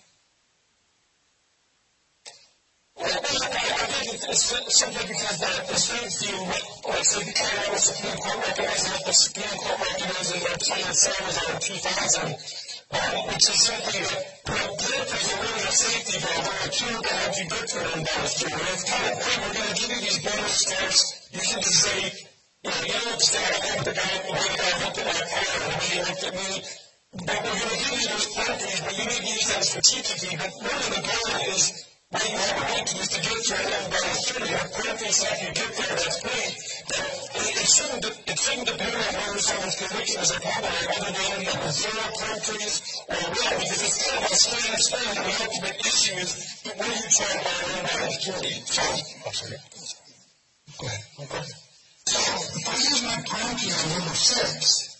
Well, I think it's simply because the state view, like say the Colorado Supreme Court recognizes what the Supreme Court recognizes in their 2007 or 2000, which is simply that peremptories are really a safety valve. There are two that have you good for an unbiased jury. It's kind of, hey, we're going to give you these bonus steps. You can just say, you don't say, I have the guy, the white guy looked at my car, and he looked at me. But we're going to give you those peremptories, but you need to use them strategically. But really the goal is, what you have a right to is to get to an unbiased jury. If peremptories help you get there, that's great. But it shouldn't depend on whether someone's conviction is a problem, whether they end up with 0 peremptories or what, because it's kind of a strange thing. The ultimate issue is, what are you trying to buy an unbiased jury? So, I'm sorry. Go ahead. Okay. So, if I use my peremptory on number 6,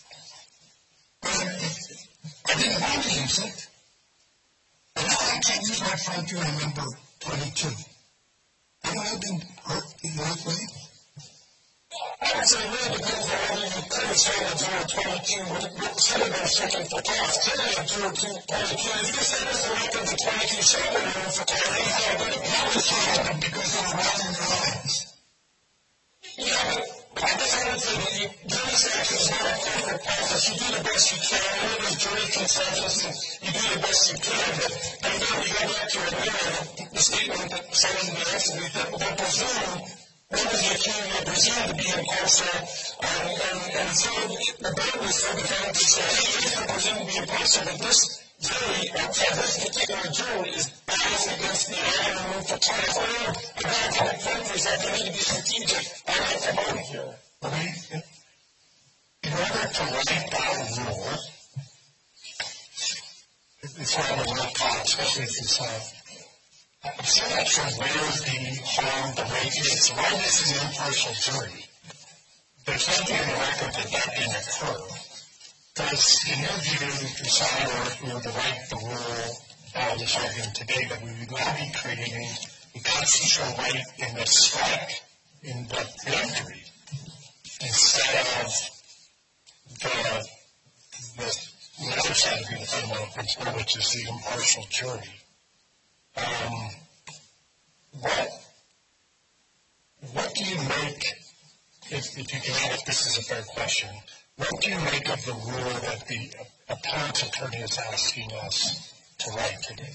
I didn't want to use it, but now I can't use my peremptory on number 22. Haven't I been hurt in that way? I would say it really depends on whether you could have said a juror 22 should have been second for cause. Clearly, a juror 22, if you said this weapons of 22 should have been for cause, that was hard because they were rising their lives. Yeah, but I guess I would say that jury selection is not a perfect process. You do the best you can. I know there's jury consensus, and you do the best you can, but again, you go back to the statement that someone in the answer that presumed members of the community are presumed to be impartial, and so the burden is for the defendant to say, hey, you're presumed to be impartial, but this jury, this particular jury is biased against the argument for trial or about to make pointers that they need to be strategic. I like to vote here. In order to write that rule, it's what I want to call, especially if it's I'm still not sure where the harm, the weight is. Why this is an impartial jury? There's nothing in the record that didn't occur. Does, in your view, decide or if we were to write the rule out of this argument today that we would now be creating a constitutional right in the strike, in the peremptory, instead of the other side of the fundamental principle, which is the impartial jury? What do you make, if you can add if this is a fair question, what do you make of the rule that the appellate attorney is asking us to write today?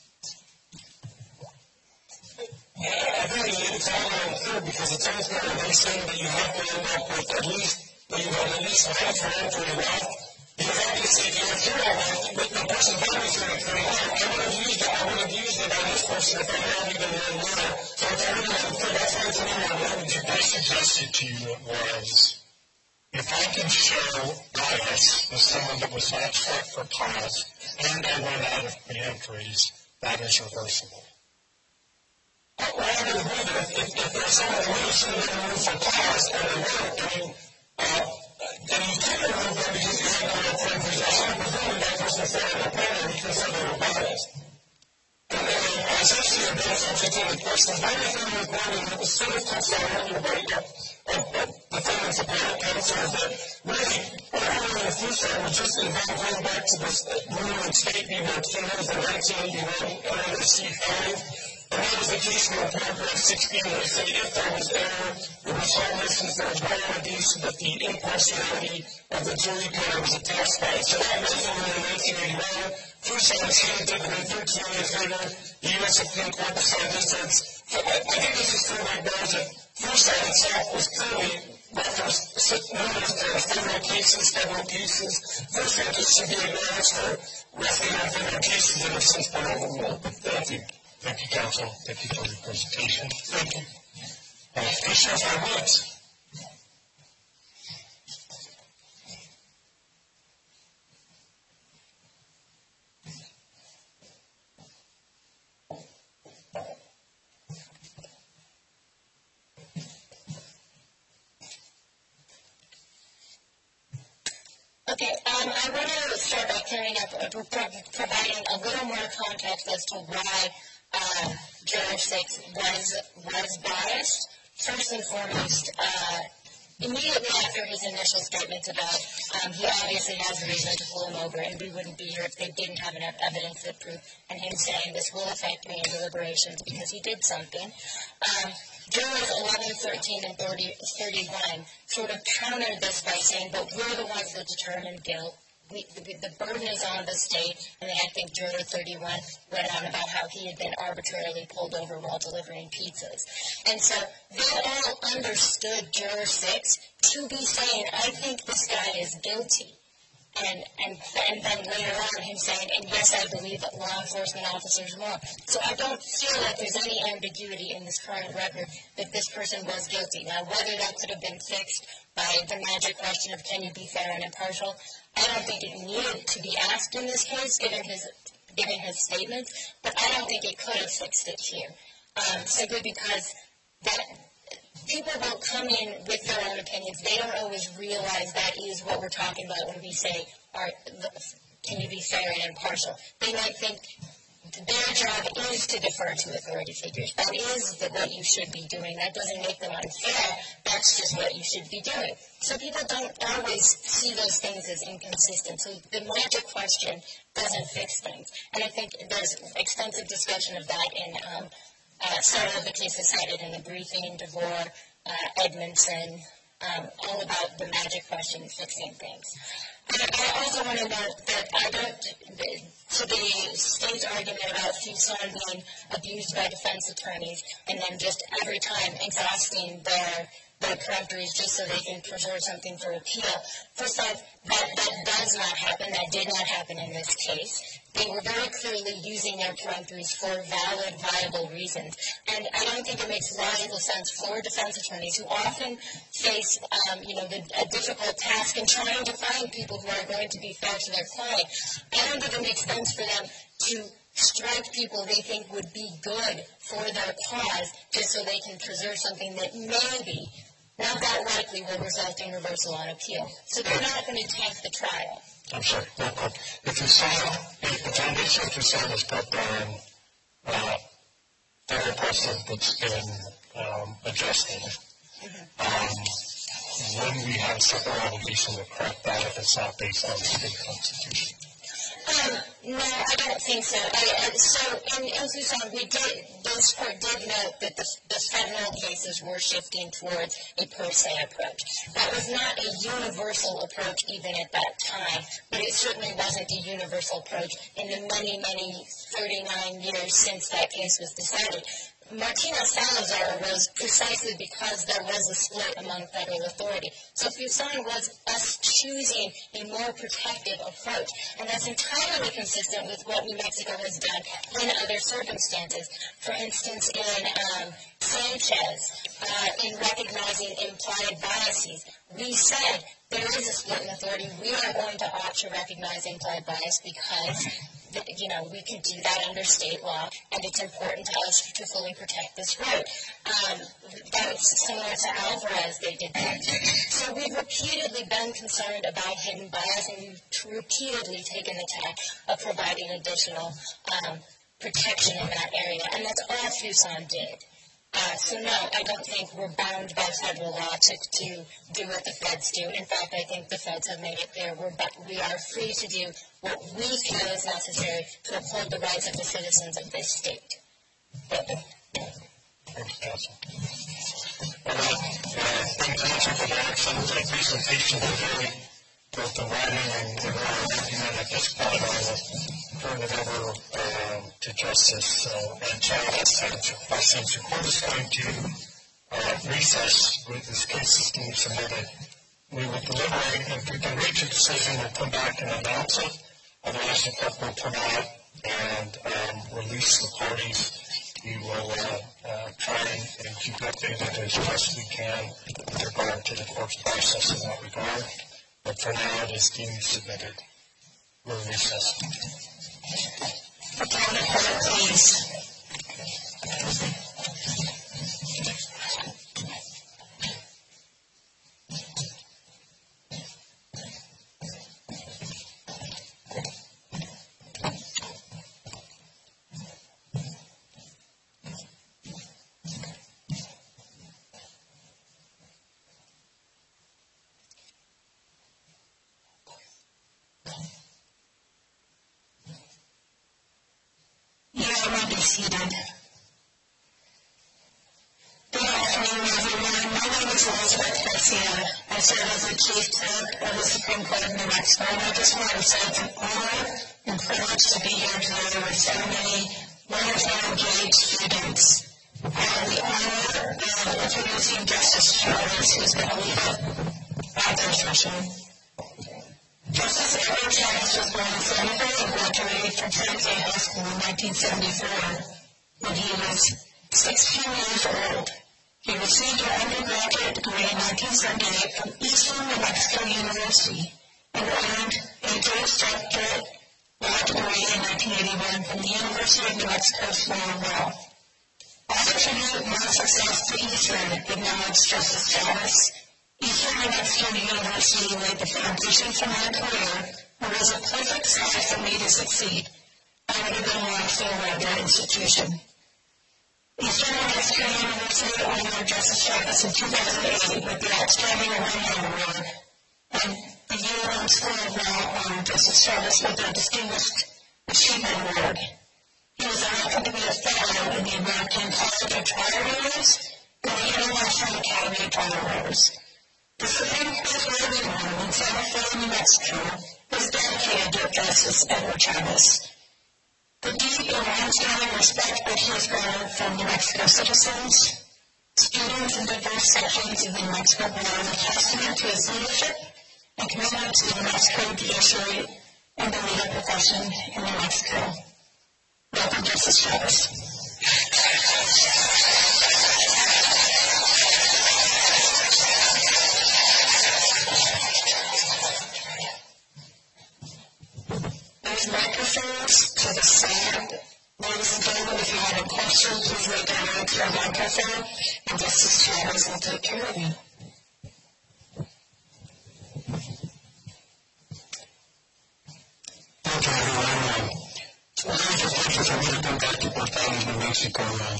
I think it's all unclear because it's almost going to be saying that you have to end up with at least one peremptory left. Because obviously, if you have zero left, the person's body is going to turn off. I would have used it on this person if I hadn't even known more. So it's really unclear. That's why it's really unclear. I suggested to you it was, if I can show bias as someone that was not struck for cause and I went out of peremptories, that is reversible. Well, I would agree that if there's someone who should have been removed for cause and they weren't, then you can't remove them because you have no peremptories. I should have presumed that person was there in the panel because they were biased. And then essentially your benefit to the question, why do you think it was born in the sort of concern on your way of defendants appellate counsel that really, what I heard in the future was just involved going back to this rule in State v. Martinez in 1981 under the C5. And that was the case where paragraph 16 where they said if there was error, there was violations, there was violations that the impartiality of the jury panel was attached by. So that was over in 1981. First time it's handed to the 13 years later, the U.S. Supreme Court decided this. I think this is true like that. First time itself was clearly referenced numerous federal cases. First time this should be acknowledged for roughly federal cases that have since been overruled. Thank you. Thank you, counsel. Thank you for your presentation. Thank you. Commissioner Woods. Okay, I want to start by clearing up, providing a little more context as to why Juror 6 was biased. First and foremost, immediately after his initial statements about he obviously has a reason to pull him over and we wouldn't be here if they didn't have enough evidence that proof, and him saying this will affect me in deliberations because he did something. Jurors 11, 13, and 31 sort of countered this by saying, but we're the ones that determine guilt. The burden is on the state, and then I think Juror 31 went on about how he had been arbitrarily pulled over while delivering pizzas. And so they all understood Juror 6 to be saying, I think this guy is guilty. And then later on him saying, and yes, I believe that law enforcement officers will. So I don't feel like there's any ambiguity in this current record that this person was guilty. Now, whether that could have been fixed by the magic question of can you be fair and impartial, I don't think it needed to be asked in this case, given his statements, but I don't think it could have fixed it here, simply because that people will come in with their own opinions. They don't always realize that is what we're talking about when we say, can you be fair and impartial? They might think their job is to defer to authority figures. That is what you should be doing. That doesn't make them unfair. That's just what you should be doing. So people don't always see those things as inconsistent. So the magic question doesn't fix things. And I think there's extensive discussion of that in several of the cases cited in the briefing, DeVore, Edmondson, all about the magic question fixing things. And I also want to note that to the state's argument about Fuson being abused by defense attorneys and then just every time exhausting their peremptories just so they can preserve something for appeal. First off, that does not happen. That did not happen in this case. they were very clearly using their peremptories for valid, viable reasons. And I don't think it makes logical sense for defense attorneys who often face, a difficult task in trying to find people who are going to be fair to their client. I don't think it makes sense for them to strike people they think would be good for their cause just so they can preserve something that maybe, not that likely, will result in reversal on appeal. So they're not going to tank the trial. I'm sorry, real quick. If you saw, if I did something you said was put on federal precedent that's been adjusted, when we have separate obligation to correct that if it's not based on the state constitution? No, I don't think so. So in Tucson, this court did note that the federal cases were shifting towards a per se approach. That was not a universal approach even at that time, but it certainly wasn't a universal approach in the many, many 39 years since that case was decided. Martinez-Salazar arose precisely because there was a split among federal authority. So Tucson was us choosing a more protective approach, and that's entirely consistent with what New Mexico has done in other circumstances. For instance, in Sanchez, in recognizing implied biases, we said there is a split in authority. We are going to opt to recognize implied bias because we can do that under state law, and it's important to us to fully protect this right. That's similar to Alvarez, they did that. So we've repeatedly been concerned about hidden bias, and we've repeatedly taken the tack of providing additional protection in that area, and that's all Tucson did. So no, I don't think we're bound by federal law to do what the feds do. In fact, I think the feds have made it clear we are free to do what we feel is necessary to uphold the rights of the citizens of this state. Thank you, Counsel. Thank you for the excellent presentation today, both the writing and the oral argument. At this point, I will turn it over to Justice Chavez to answer questions. The court is going to recess with this case being submitted. We will deliberate, and if we can reach a decision, we'll come back and announce it. Otherwise, the court will come out and release the parties. We will try and keep updated as best we can with regard to the court's process in that regard. But for now, it is deemed submitted. We're recessed. Please. Seated. Good afternoon, everyone. My name is Elizabeth Garcia. I serve as the Chief Clerk of the Supreme Court of New Mexico, and I just want to say it's an honor and privilege to be here today with so many wonderful, engaged students. I have the honor of introducing Justice Chavez, who's going to lead our session. Justice Edward Chavez was born in San Diego and graduated from San Jose High School in 1974. When he was 16 years old, he received an undergraduate degree in 1978 from Eastern New Mexico University and earned a Juris Doctorate law degree in 1981 from the University of New Mexico School of Law. All attribute my success to Eastern acknowledged Justice Chavez. Eastern New Mexico University laid the foundation for my career and was a perfect site for me to succeed. I would have been lost over that institution. Eastern New Mexico University honored Justice Chavez in 2008 with the Outstanding Alumni Award, and the UNM School of Law honored Justice Chavez with their Distinguished Achievement Award. He was elected to be a fellow in the American College of Trial Lawyers and the International Academy of Trial Lawyers. The Supreme Court Living Room in Santa Fe, New Mexico, is dedicated to Justice Edward Chavez. The deep and long-standing respect that he has garnered from New Mexico citizens, students, and diverse sections of the New Mexico bar is a testament to his leadership and commitment to the New Mexico judiciary and the legal profession in New Mexico. Welcome, Justice Chavez. There's microphones to the side. Ladies and gentlemen, if you have a question, please make your way to a microphone, and Justice Chavez will take care of you. Thank you, everyone. It's really just lucky for me to come back to Portales, New Mexico.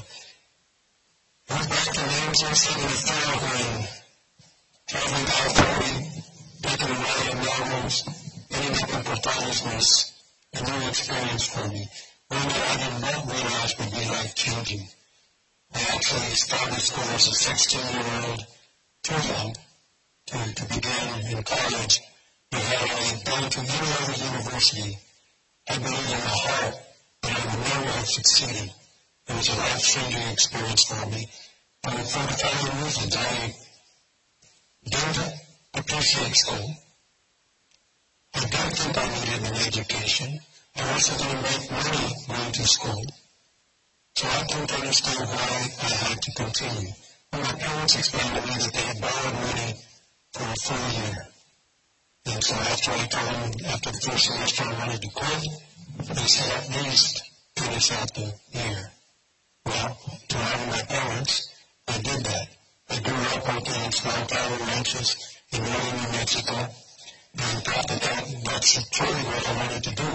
I was back in 1974 when traveling to California, taking a ride in Lagos, ending up in Portales was a new experience for me. One that I did not realize would be life-changing. I actually started school as a 16-year-old, too young to begin in college. But had I gone to any other university, I believe in my heart that I would never have succeeded. It was a life-changing experience for me. For the following reasons, I didn't appreciate school. I didn't think I needed an education. I also didn't make money going to school. So I didn't understand why I had to continue. And my parents explained to me that they had borrowed money for a full year. And so after I told them, after the first semester I wanted to quit, they said at least finish out the year. Well, to honor my parents, I did that. I grew up working in small cattle ranches in northern New Mexico, and thought that that's truly what I wanted to do,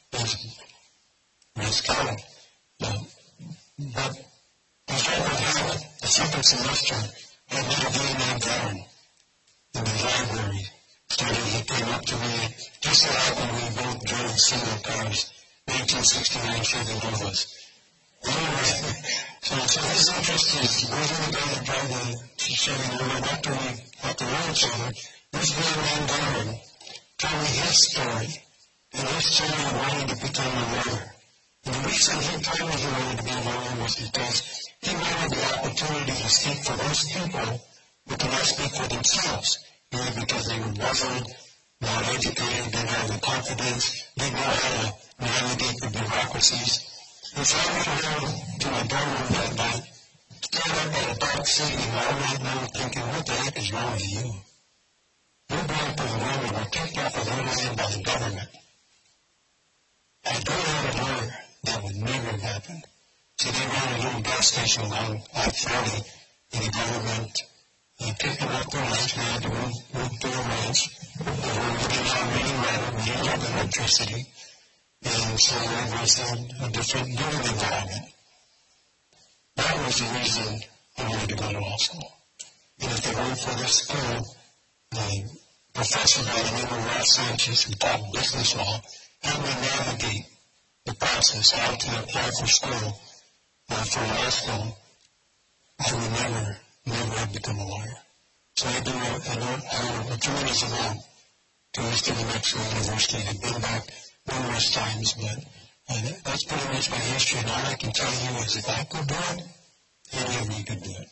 was cattle. But as I would have it, the second semester, I met a guy named Aaron in the library. He came up to me, just so happened we both drove single cars, 1969 Chevy Novas. Anyway, so his interest is where the guy that drove the Chevy Nova. After we got to know each other, this guy named Aaron told me his story, and his story of wanting to become a lawyer. And the reason he told me he wanted to be a lawyer was because he wanted the opportunity to speak for those people who could not speak for themselves. Either because they were muzzled, not educated, didn't have the confidence, didn't know how to navigate the bureaucracies. And so I went home to my dorm room that night, stood up at a dark ceiling all night long thinking, what the heck is wrong with you? You're going to the women were kicked off of their land by the government. I don't have a lawyer. That would never happen. So they ran a little gas station along I-40 in the government. Picked them up their ranch, we had to move to the ranch. We were living on running water, we didn't have electricity. And so it was a different living environment. That was the reason I wanted to go to law school. And if it weren't for this school, a professor by the name of Ralph Sanchez, who taught business law, helped me navigate the process, how to apply for school, for law school, I would never have become a lawyer. So I know a tremendous amount to Eastern New Mexico University. I've been back numerous times, but that's pretty much my history. And all I can tell you is if I could do it, any of you could do it.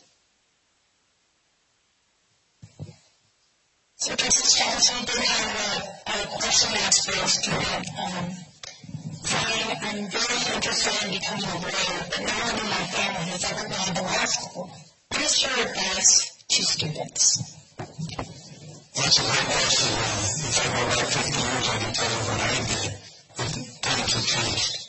So, Justice Chavez, we do have a question asked for a student. I'm very interested in becoming a lawyer, but no one in my family has ever gone to law school. What is your advice to students? That's a great question. If I go back 50 years, I can tell you what I did. But times have changed.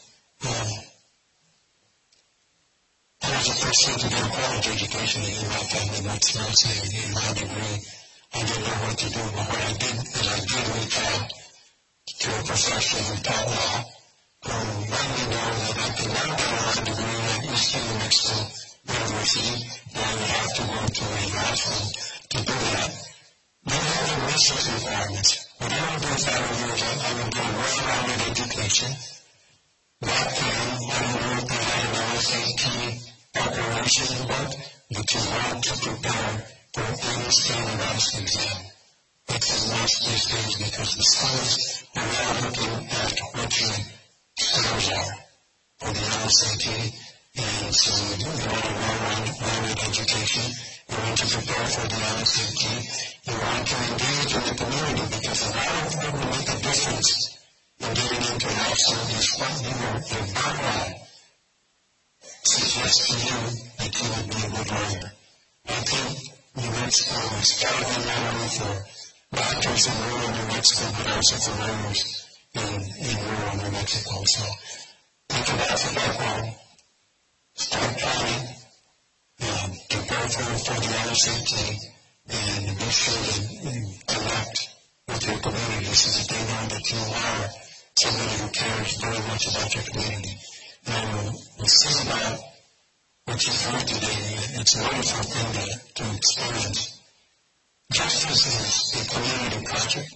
I was the first one to get a college education in my family. That's in my degree. I didn't know what to do, but what I did is I did reach out to a professor who taught law, who let me know that I could not get a law degree at Eastern New Mexico University, and I would have to go to a law school to do that. They had the research requirements. What I would do with 5 years, I would get a well-rounded education. Back then, I knew that I had an SAT preparation book, which is hard to prepare for any standardized exam. It's a must these days because the schools are now looking at what your scores are for the LSAT, and so you want a well-rounded education. You want to prepare for the LSAT. You want to engage in the community because a lot of them will make a difference in getting into law question is what your background suggests to you that you would be a good lawyer. I think New Mexico is fairly known for doctors in rural New Mexico, but also for lawyers in rural New Mexico. So think about your background, start planning, prepare for the RSAT, and make sure that you connect with your community so that they know that you are somebody who cares very much about your community. And we'll see about what you've heard today. It's a wonderful thing to experience. Justice is a community project.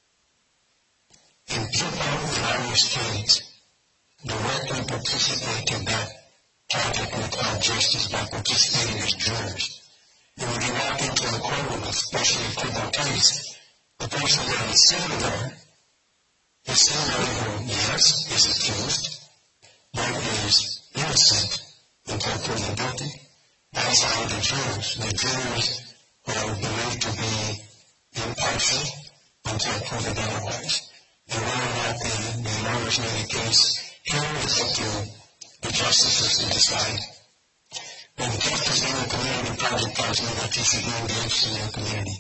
And people in our states directly participate in that project we call justice by participating as jurors. And when you walk into a courtroom, especially a criminal case, the person that is sitting there is somebody who, yes, is accused, but is innocent until proven guilty. As are the jurors. The jurors are believed to be impartial until proven otherwise. And whether or not the lawyers made a case here is up to the justices to decide. And justice in the community project tells me that you should be engaged in your community.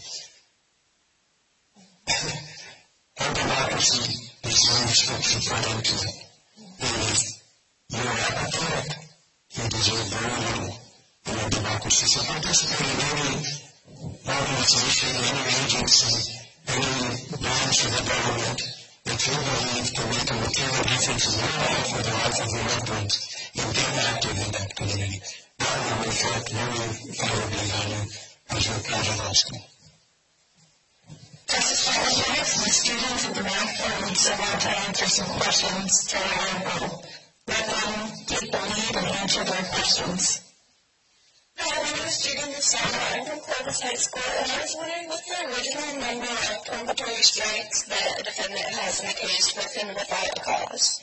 Our democracy is no restrictions right into it. And if you're apathetic, you deserve very little in our democracy. So participate in any organization, any agency, any branch of the government that you believe can make a material difference in your life or the life of your loved ones, and get active in that community. That will reflect very favorably on you as you apply to law school. Justice Kavanaugh, the students of the math program so want to answer some questions to let them take the lead and answer their questions. I'm a student of Sarah from Clovis High School, and I was wondering what's the original number of prohibitory strikes that a defendant has in a case with and without a cause?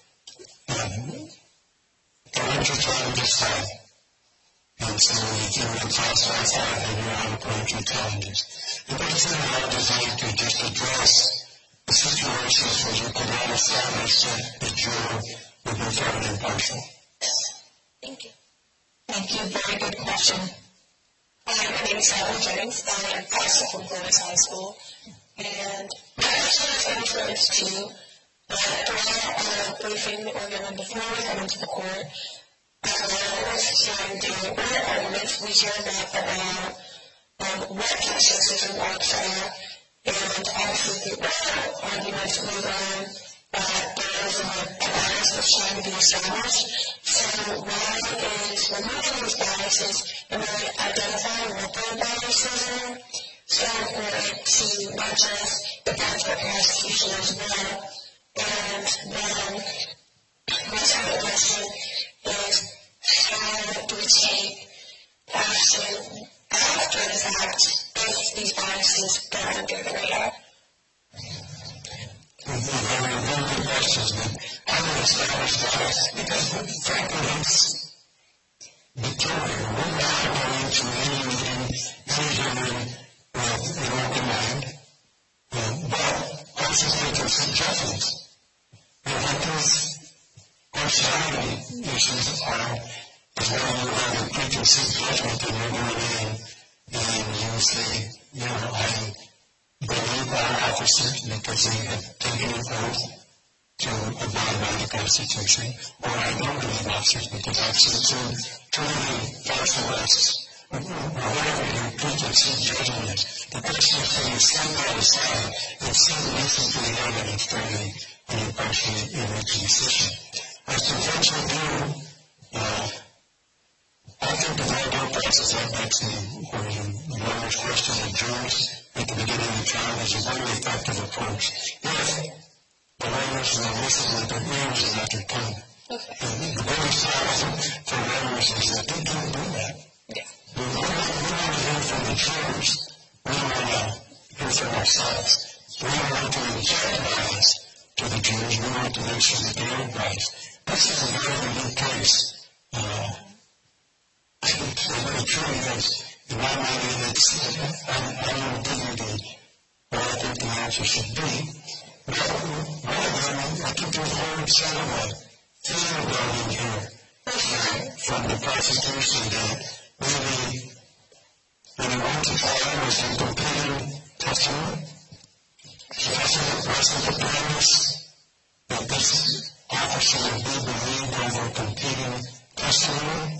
Parental challenges 5. And so if you're in class 5, then you're on parental challenges. The best thing I designed to just address the situations where you could not establish that the juror would be found impartial. Thank you. Thank you. Very good question. My name is Sally Jennings. I'm also from Clovis High School. And my question is influenced to during a briefing that we're given before we come into the court. And during oral arguments, we hear about what cases are marked trial, and also the oral arguments we learn that there is a bias that's trying to be established. So why is removing these biases and really identifying what their biases are so important to not just the practical prosecution as well. And then my second question is, how do we take action after the fact if these biases go under the radar? Very good questions, but how do we establish bias? Because frankly, it's determined. We're not going to any meeting with an open mind, but also taking some judgments. And what those partiality issues are, is when you have a preconceived judgment and you're going in and you say, I believe our officers because they have taken an oath to abide by the Constitution, or I don't believe officers because I've seen some truly false arrests, or whatever your preconceived judgment is. The person is saying, stand by the side and see listen to the evidence during an impartial and reach a decision. As to what you do, I think the very good process that makes me, where the lawyer's question of jurors at the beginning of the trial is a very effective approach. If the lawyers will listen with their ears and not their tongue. And the biggest problem for lawyers is that they can't do that. We want to hear from the jurors. We want to hear from ourselves. We want to inject bias to the jurors. We want to make sure that they are biased. This is a very unique case. It really truly is. In my mind, I don't think what I think the answer should be. But one of them, I think there's a whole could sort of a theme going here from the prosecution that really, when he went to trial, was in competing testimony. Wasn't the premise that this officer would be believed over competing testimony?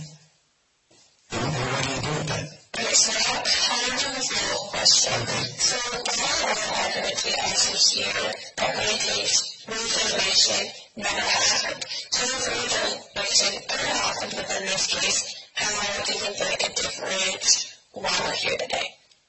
And what do you do with that? Okay, so I'll answer this little question. So the final argument we also hear that reexamination never happened. So reexamination never happened within this case. However, do you think that it differentiates why we're here today?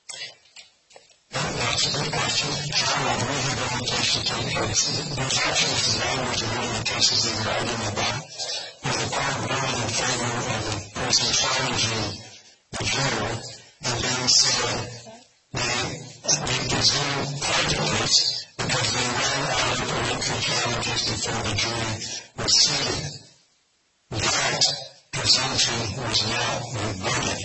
That's a good question. How would rehabilitation take place? There's actually some language in one of the cases they were arguing about where the court ruled in favor of the person challenging the juror and then said that there's no prejudice because they ran out of political challenges before the jury was seated. That presumption was not rebutted.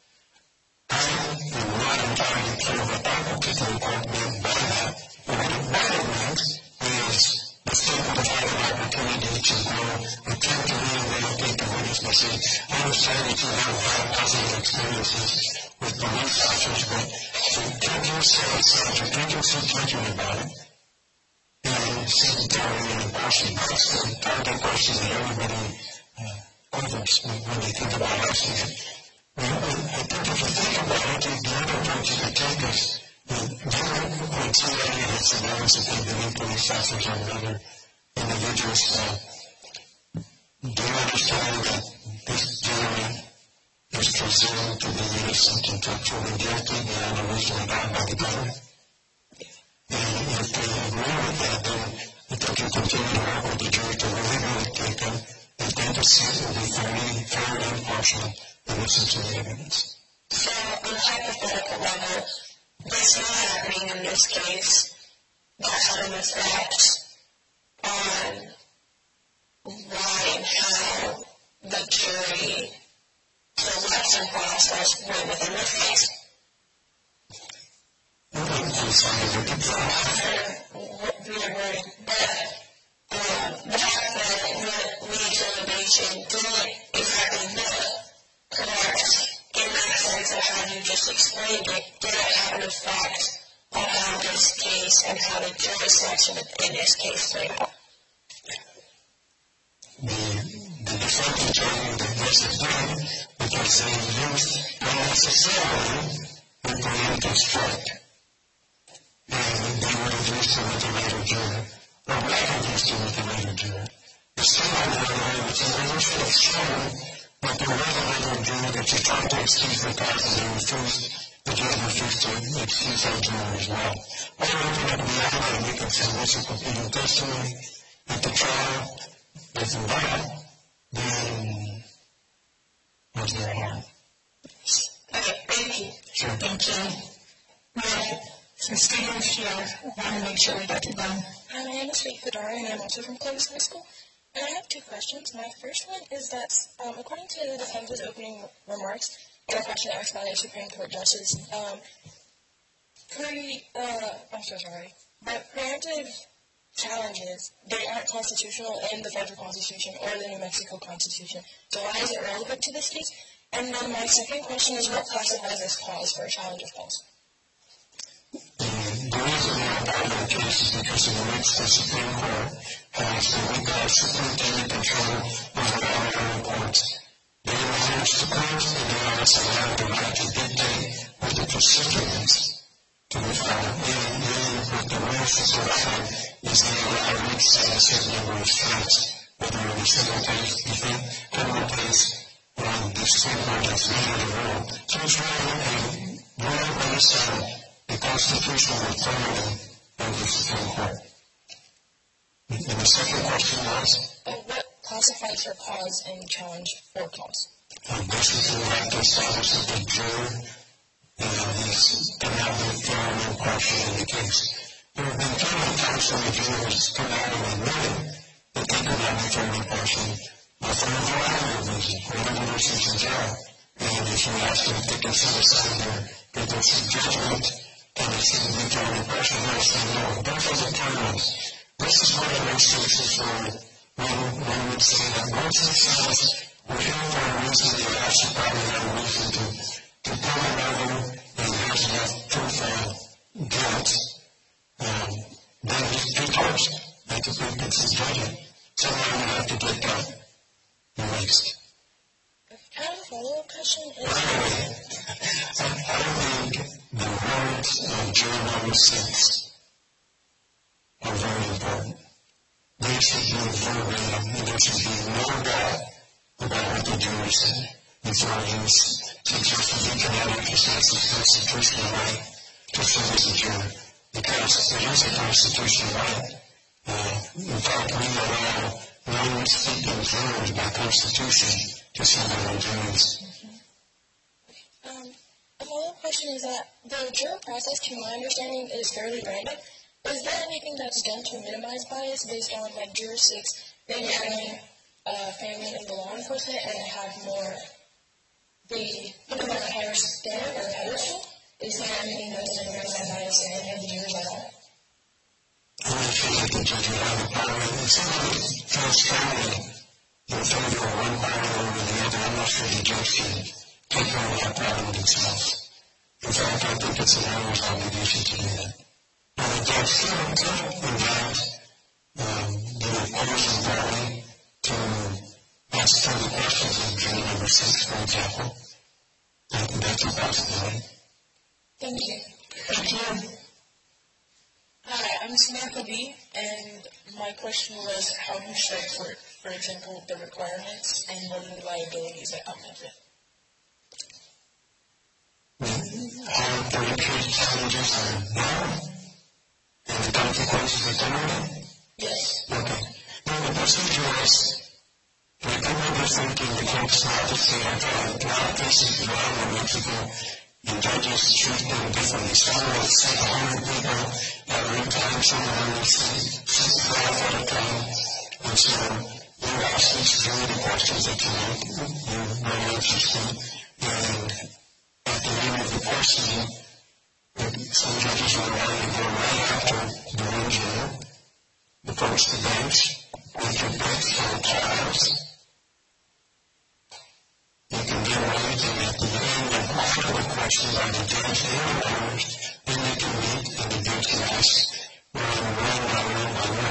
I am not entirely clear what that particular court meant by that. But what it meant is the state would have had an opportunity to go attempt to rehabilitate the witness and say, I understand that you have had positive experiences with police officers, but can you say something, can you say something about it? And see during an abortion, that's the target question that everybody covers when they think about asking it. I think if you think about it, the other approach you could take is when somebody has surveillance that they've been in police officers or other individuals, do you understand that this jury is presumed to be innocent and factually guilty beyond a reasonable doubt by the government? And if they agree with that, then I think you continue to work with the jury to rehabilitate them, and then the suit will be fair and impartial. And listen to the evidence. So, on a hypothetical level, this not happening in this case, that had an effect on why and how the jury selection process went within this case. I'm sorry, what did you say? The fact that reexamination didn't exactly correct in that sense of how you just explained it, did it have an effect on how this case and how the jury selection in this case played out? The defendant told me that yes, it did, because they used unnecessarily the preemptive strike. And they would have used it with a later juror, or would have used it with a later juror. The same idea was that they should have shown that the later juror that you tried to excuse the cause and the judge refused to excuse that juror as well. Or looking at the reality, we can say this is competing testimony at the trial. If you're right, then was there harm? Okay, thank you. Sure. Thank you. Right. So students here, I want to make sure we get to them. My name is Faith Bedari, and I'm also from Clovis High School. And I have two questions. My first one is that, according to the defense's opening remarks, and a question asked by the Supreme Court justice, but preemptive challenges, they aren't constitutional in the federal constitution or the New Mexico Constitution. So why is it relevant to this case? And then my second question is, what classifies this cause for a challenge of cause? The reason why I brought that case is because in the Mexico Supreme Court has what we call superintendent control over all our reports. They manage the courts, and they also have the right to dictate what the procedures to be followed. And what the rules is allowed is they allow each side a certain number of strikes, whether it be civil case, defense, criminal case, the Supreme Court has made it a rule. So it's really a rule based on the constitutional authority of the Supreme Court. And the second question was? What classifies your cause and challenge for cause? Basically, we have to establish that the juror can have the fair and impartial in the case. There have been plenty of times when the jurors come out and admit that they could have the fair and impartial for a variety of reasons, whatever their reasons are. And if you ask them if they can set aside their judgment, and it's going to be fair and impartial, they'll say no. Both of the times, this is one of those cases where one would say that once it says we're here for a reason, you actually probably have a reason to pull it over, and there's enough proof of guilt, then he judged at the proof gets his judgment. So now you have to get that erased. I have a follow-up question. I think the words of jury number 6 are very important. They should be verbatim, and there should be no doubt about what the jury said before you suggest that you can have exercise the constitutional right to serve as a juror, because it is a constitutional right. In fact, we allow non-speaking jurors by Constitution to serve on our juries. A follow-up question is that the juror process, to my understanding, is fairly random. Is there anything that's done to minimize bias based on, like, juror 6, maybe having family in the law enforcement and have more, put them on a higher standard or pedestal? Is there anything that's done to minimize bias in any of the jurors at all? I feel like the judge would have a power. If somebody feels strongly in favor of one party over the other, I'm not sure the judge can take over that problem themselves. In fact, I think it's a lawyer's obligation to do that. Now, the judge still involves the opposing party to ask further questions of jury number 6, for example. That's a possibility. Thank you. Thank you. Hi, I'm Samantha B., and my question was how you check for example, the requirements and what are the liabilities that come with it. How the repeated challenges are known and the consequences that come with it? Yes. Okay. Now, the procedure is, like I remember thinking the folks not to say, I've had a lot of cases around in Mexico, and judges treat them differently. Some will say 100 people at one time, some will only say 65 at a time. And so you ask each jury the questions that you want, you want answers to, and at the end of the questioning, some judges will allow you to go right after the original, the folks to bench, after bench for the trials. You can get right, and at the end of all the questions by the judge and the lawyers, then they can meet and the judge can ask one by one,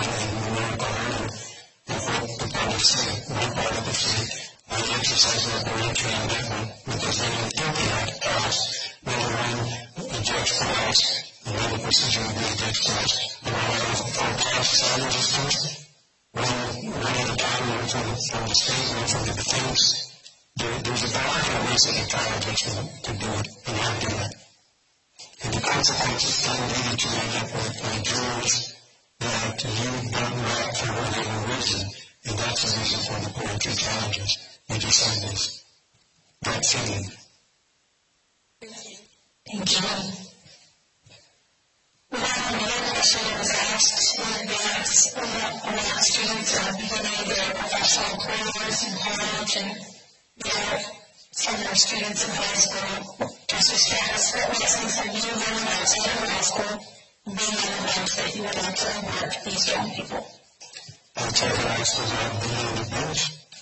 of what the parties say. One part of it say, I exercise my ability on that one, because they don't think they have to pass. Number one, a judge calls, another procedure would be a judge calls. And I have 4 class challenges first, one at a time, one from the state, one from the defense. There's a variety of ways that a trial judge can do it, and how to do that. And the consequences can be that you end up with jurors that you don't like for whatever reason, and that's the reason for the poetry challenges. You just had this. That's it. Thank you. Another question was asked in advance about students beginning their professional careers in college and some of our students in high school. Justice Travis, what lessons have you learned outside of high school being in events that you would like to impart to these young people? Outside of high school, I've been on the bench.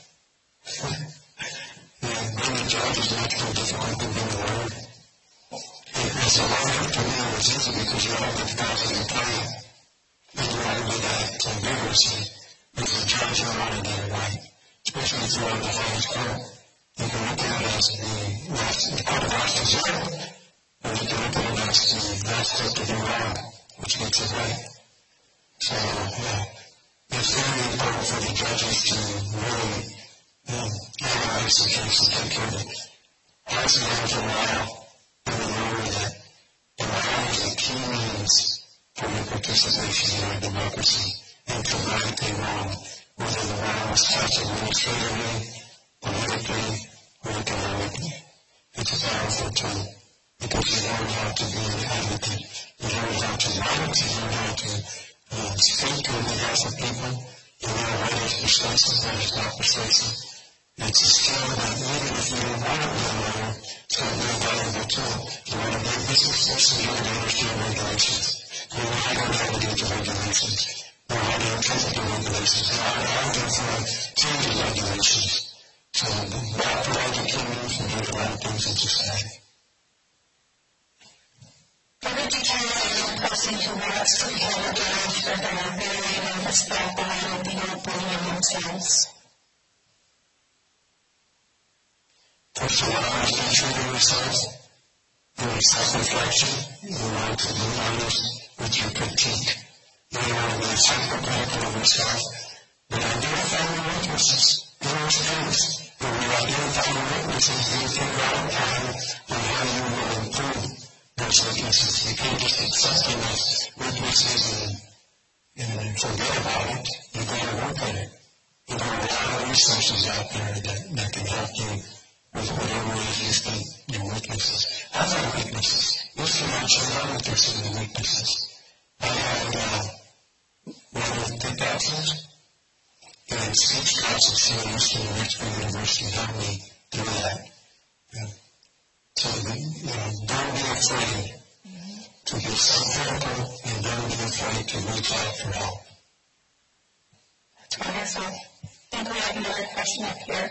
Being a judge is much more difficult than being a lawyer. As a lawyer, to me, it was easy because you have the facts in play, and you want to do that vigorously. As a judge, you want to get it right, especially if you're on the highest court. You can look at it as the court of last resort, or you can look at it as the last step to do wrong, which makes it right. So, it's very important for the judges to really analyze the case and take care of it. I also learned for a while, in the lawyer, that the law is a key means for your participation in our democracy and to right a wrong, whether the wrong was cast administratively, politically, or economically. It's a powerful tool because you learn how to be an advocate, you learn how to write, you learn how to speak on behalf of people, you learn what is persuasive, what is not persuasive. It's a skill that even if you don't want to be a lawyer, it's a very valuable tool. You want to be a business person, you want to understand regulations. You know how to navigate the regulations, or how to interpret the regulations, how to for changing regulations. So that provides opportunities and doing a lot of things in society. What would you tell a young person who wants to become a judge but they're very nervous about that and they don't believe in themselves? First of all, always be true to yourself. Your self-reflection. You want to be honest with your critique. You want to be self-critical of yourself. But identify your weaknesses. Your strengths. When you identify your weaknesses, you figure out how you will improve those weaknesses. You can't just accept them as weaknesses and forget about it. You've got to work on it. There are a lot of resources out there that can help you with whatever it is you think your weaknesses. I have weaknesses. Most of my children are interested in the weaknesses. I had one of the pickaxes and speech classes CMS in Richmond University helped me do that. So, don't be afraid to be self-critical and don't be afraid to reach out for help. That's wonderful. I think we have another question up here.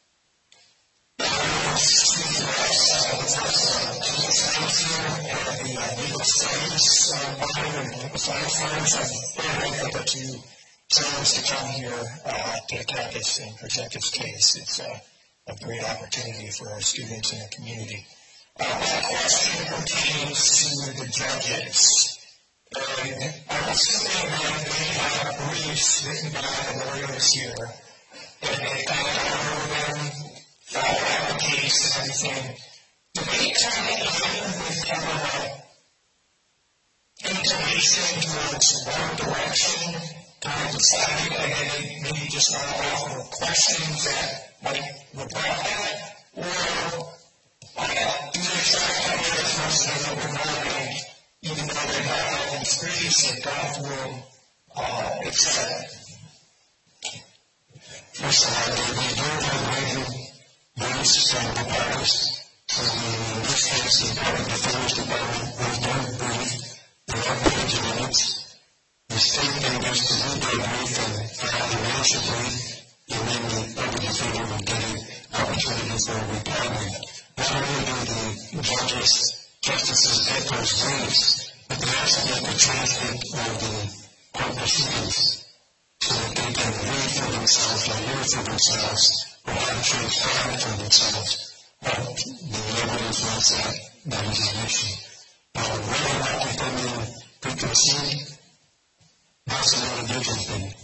Chance to come here to the campus and present this case. It's a great opportunity for our students and the community. My question pertains to the judges. I'm assuming that they have briefs written by the lawyers here, and they kind of over them, follow out the case and everything. Do they kind of aim with kind of inclination towards one direction? Kind of deciding, and then maybe just not offer questions that might rebut that, or do they try to come in as much as open minded, even though they have all these briefs that God will accept? First of all, we do have writing briefs from the parties. So in this case, the Department of Defense Department was done brief, they have page limits. The state members to read their brief and file the answer brief, and then the public defender will get an opportunity for a reply. Not only do the justices get those briefs, but they also get the transcript of the court proceedings so that they can read for themselves or hear for themselves or have transcribed for themselves what the evidence was that is an issue. Whether or not they come in preconceived, that's another different thing.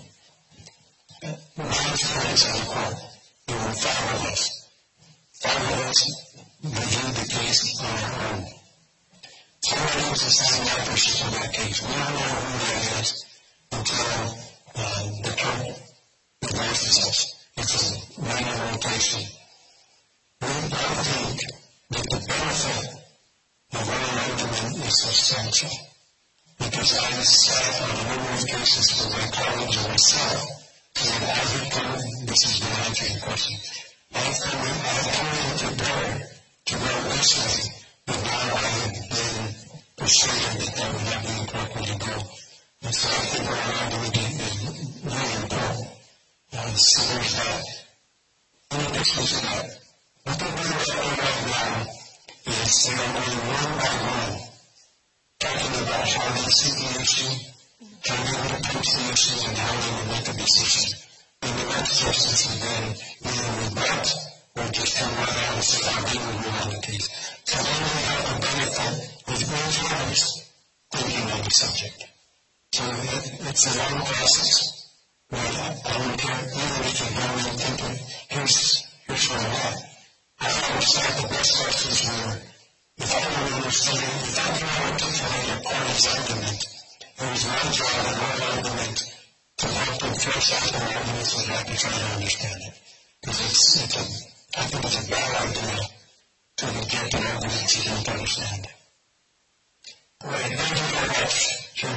My friends in the court, there were 5 of us. 5 of us reviewed the case on our own. Somebody was assigned membership on that case. We don't know who that is until the court advises us. It's a random rotation. I think that the benefit of our argument is substantial. Because I sat on a number of cases for my colleagues and myself, and as a court, this is the answer to your question. I've come prepared to go this way, but now I have been persuaded that that would not be the correct way to go. And so I think our argument is really important. So there's that. In addition to that, what they're doing right now is they are going one by one, talking about how they see the issue, how they would approach the issue, and how they would make a decision. And the next justice would then either rebut or just come right out and say, I agree with you on the case. So then we have a benefit with both parties thinking on the subject. So it's a long process. But I don't care even if you go in thinking, here's where I'm at. I always thought the best questions were, if I don't understand, if I don't articulate a party's argument, there is one job and one argument to help them flesh out their arguments so that I can try to understand it. Because I think it's a bad idea to get an argument you don't understand. Great, thank you very much. Sure.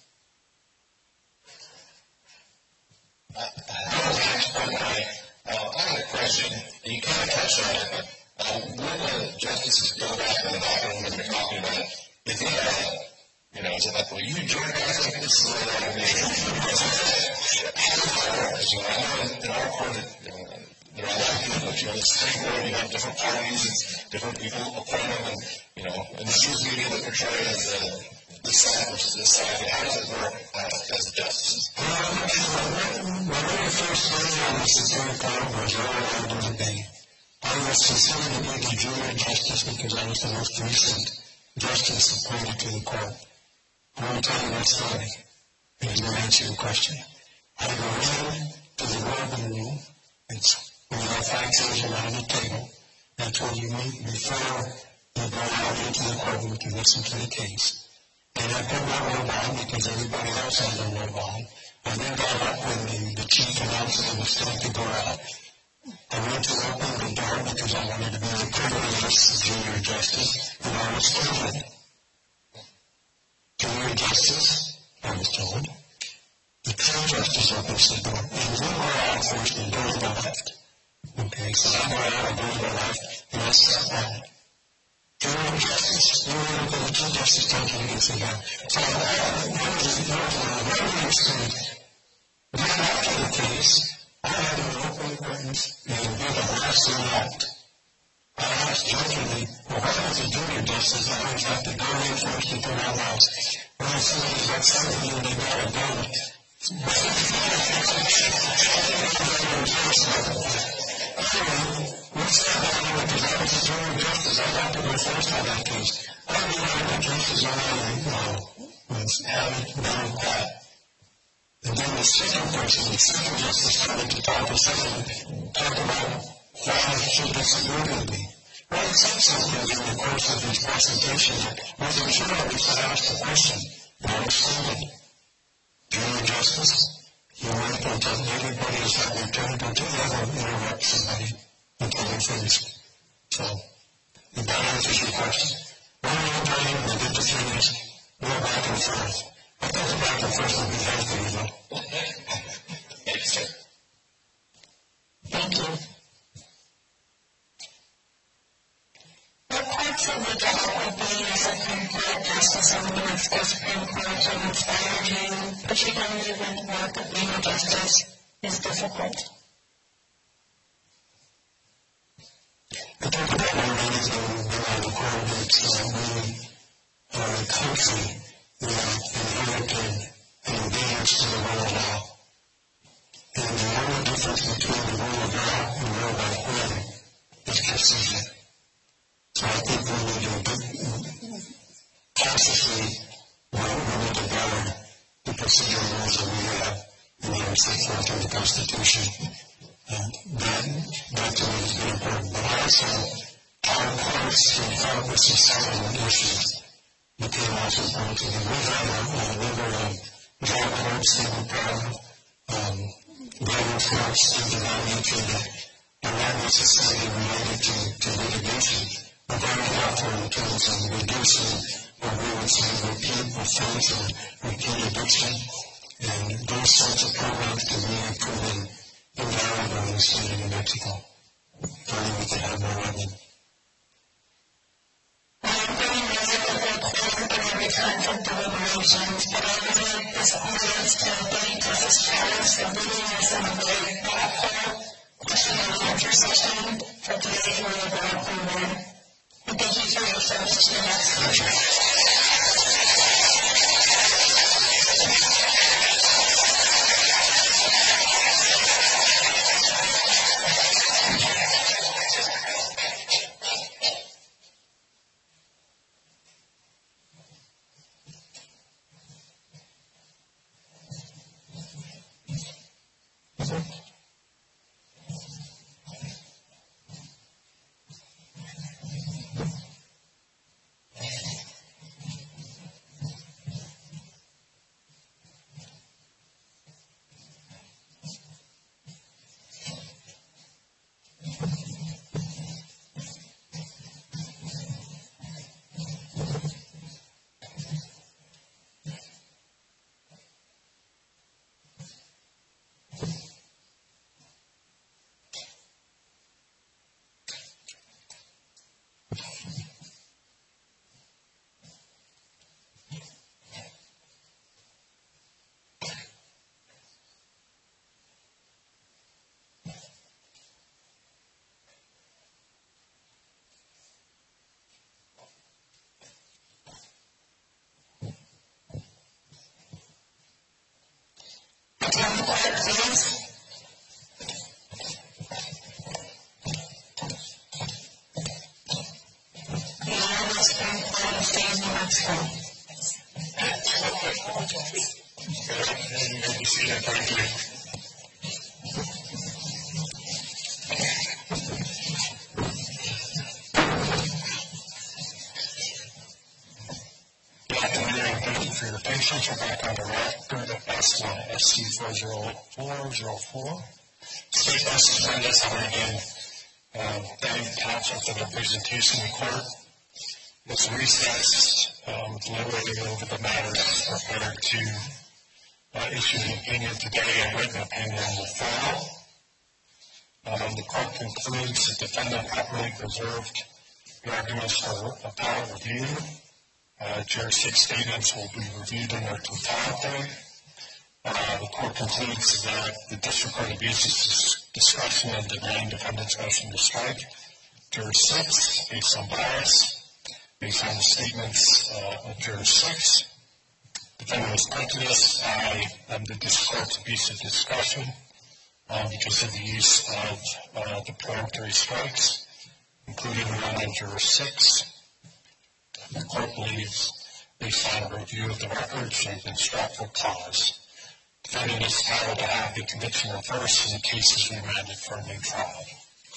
I have a question. You kind of touched on it, but when the justices go back in the bathroom and they're talking about it, if they have, is it like, well, you jerk, I think this is what I mean. How Because, I know in our court, there are a lot of people, the Supreme Court, you have different parties, and different people appoint them, and, and the news media that portray it as this side versus this side. How does it work as justices? When I first started on the Supreme Court, was early on in the day, I was considered to be the junior justice because I was the most recent justice appointed to the court. I want to tell you that story. It is going to answer your question. I go in to the boardroom room, and we have 5 chairs around the table. That's where you meet before you go out into the courtroom to listen to the case. And I put my robe on because everybody else had their robe on. I then got up when the chief announced was going to go out. I went to open the door because I wanted to be the privileged junior justice, and I was told, junior justice, I was told, the true justice opens the door, and we were out first and door to the left. Okay, so I go out and door to the left, and I step out. Junior justice, you know, the chief justice talking against the guy. So I went to the door to the right side. Then after the case, I had an open curtains and be the last one out. I asked jokingly, well, why was a junior justice I always have to go in first and turn out last? When I said it was like something when they got it done. Anyway, we sat down here because I was a junior justice. I had to go first on that case. I didn't know the cases all I was having done that. And then the second person, the second justice, started to talk about why he disagreed with me. Well, he said something in the course of his presentation that wasn't sure of me, so I asked the question, and I explained it. Junior justice, you wait until everybody has had their turn until you ever interrupt somebody until they're finished. So, if that answers your question. One more time, the good thing is, we're back and forth. I think the back and forth will be healthy, you know. Thank you, sir. Thank you. What parts of the job of being a Supreme Court justice in the United States Supreme Court have inspired you, particularly when the work of being a justice is difficult? I think about one reason why the court makes we are a country that inherited an obedience to the rule of law. And the only difference between the rule of law and rule by whom is precision. So I think we need to consciously we need to guard the procedural rules that we have in the United States law and the Constitution. That to me is very important. But also, our courts and how the society issues became also important to me. We have a number of drug courts that we have, guidance courts, things of that nature that are not necessarily related to litigation, but very helpful in terms of reducing what we would say repeat offense or repeat addiction. And those sorts of programs can really be proven invaluable in the state of New Mexico. Probably we could have more of them. I'm pretty miserable every time from deliberations, but I really like this audience to getting to this challenge for leading us in a very thoughtful question and answer session for today for the Black Women. And thank you for your service to the next country. Town clerk, please. The United Supreme Court of State of New Mexico. Thank you. Thank you for your patience. We're back on the record at SC40404. State Justice Brenda's having again thank counsel for their presentation in court. It's recessed, deliberating over the matter prepared to issue an opinion today. A written opinion will follow. The court concludes the defendant properly preserved the arguments for appellate review. Juror 6 statements will be reviewed in their totality. The court concludes that the district court abuses discretion in denying defendant's motion to strike. Juror 6, based on bias, based on the statements of Juror 6, defendant was prejudiced by the district court's abuse of discretion because of the use of the peremptory strikes, including the one on Juror 6. The court believes, based on a review of the records, they've been struck for cause. Defendant is entitled to have the conviction reversed and the case is remanded for a new trial.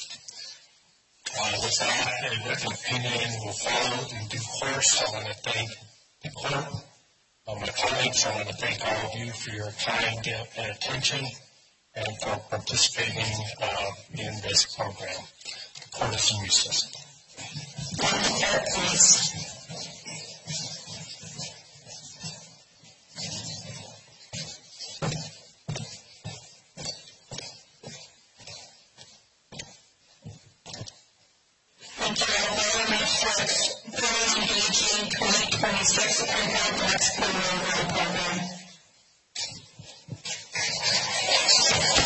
With that, a written opinion will follow in due course. I want to thank the court, my colleagues. I want to thank all of you for your time and attention and for participating in this program. The court is in recess. Please. Thank you very much for fully engaging 2026 Supreme Court Program.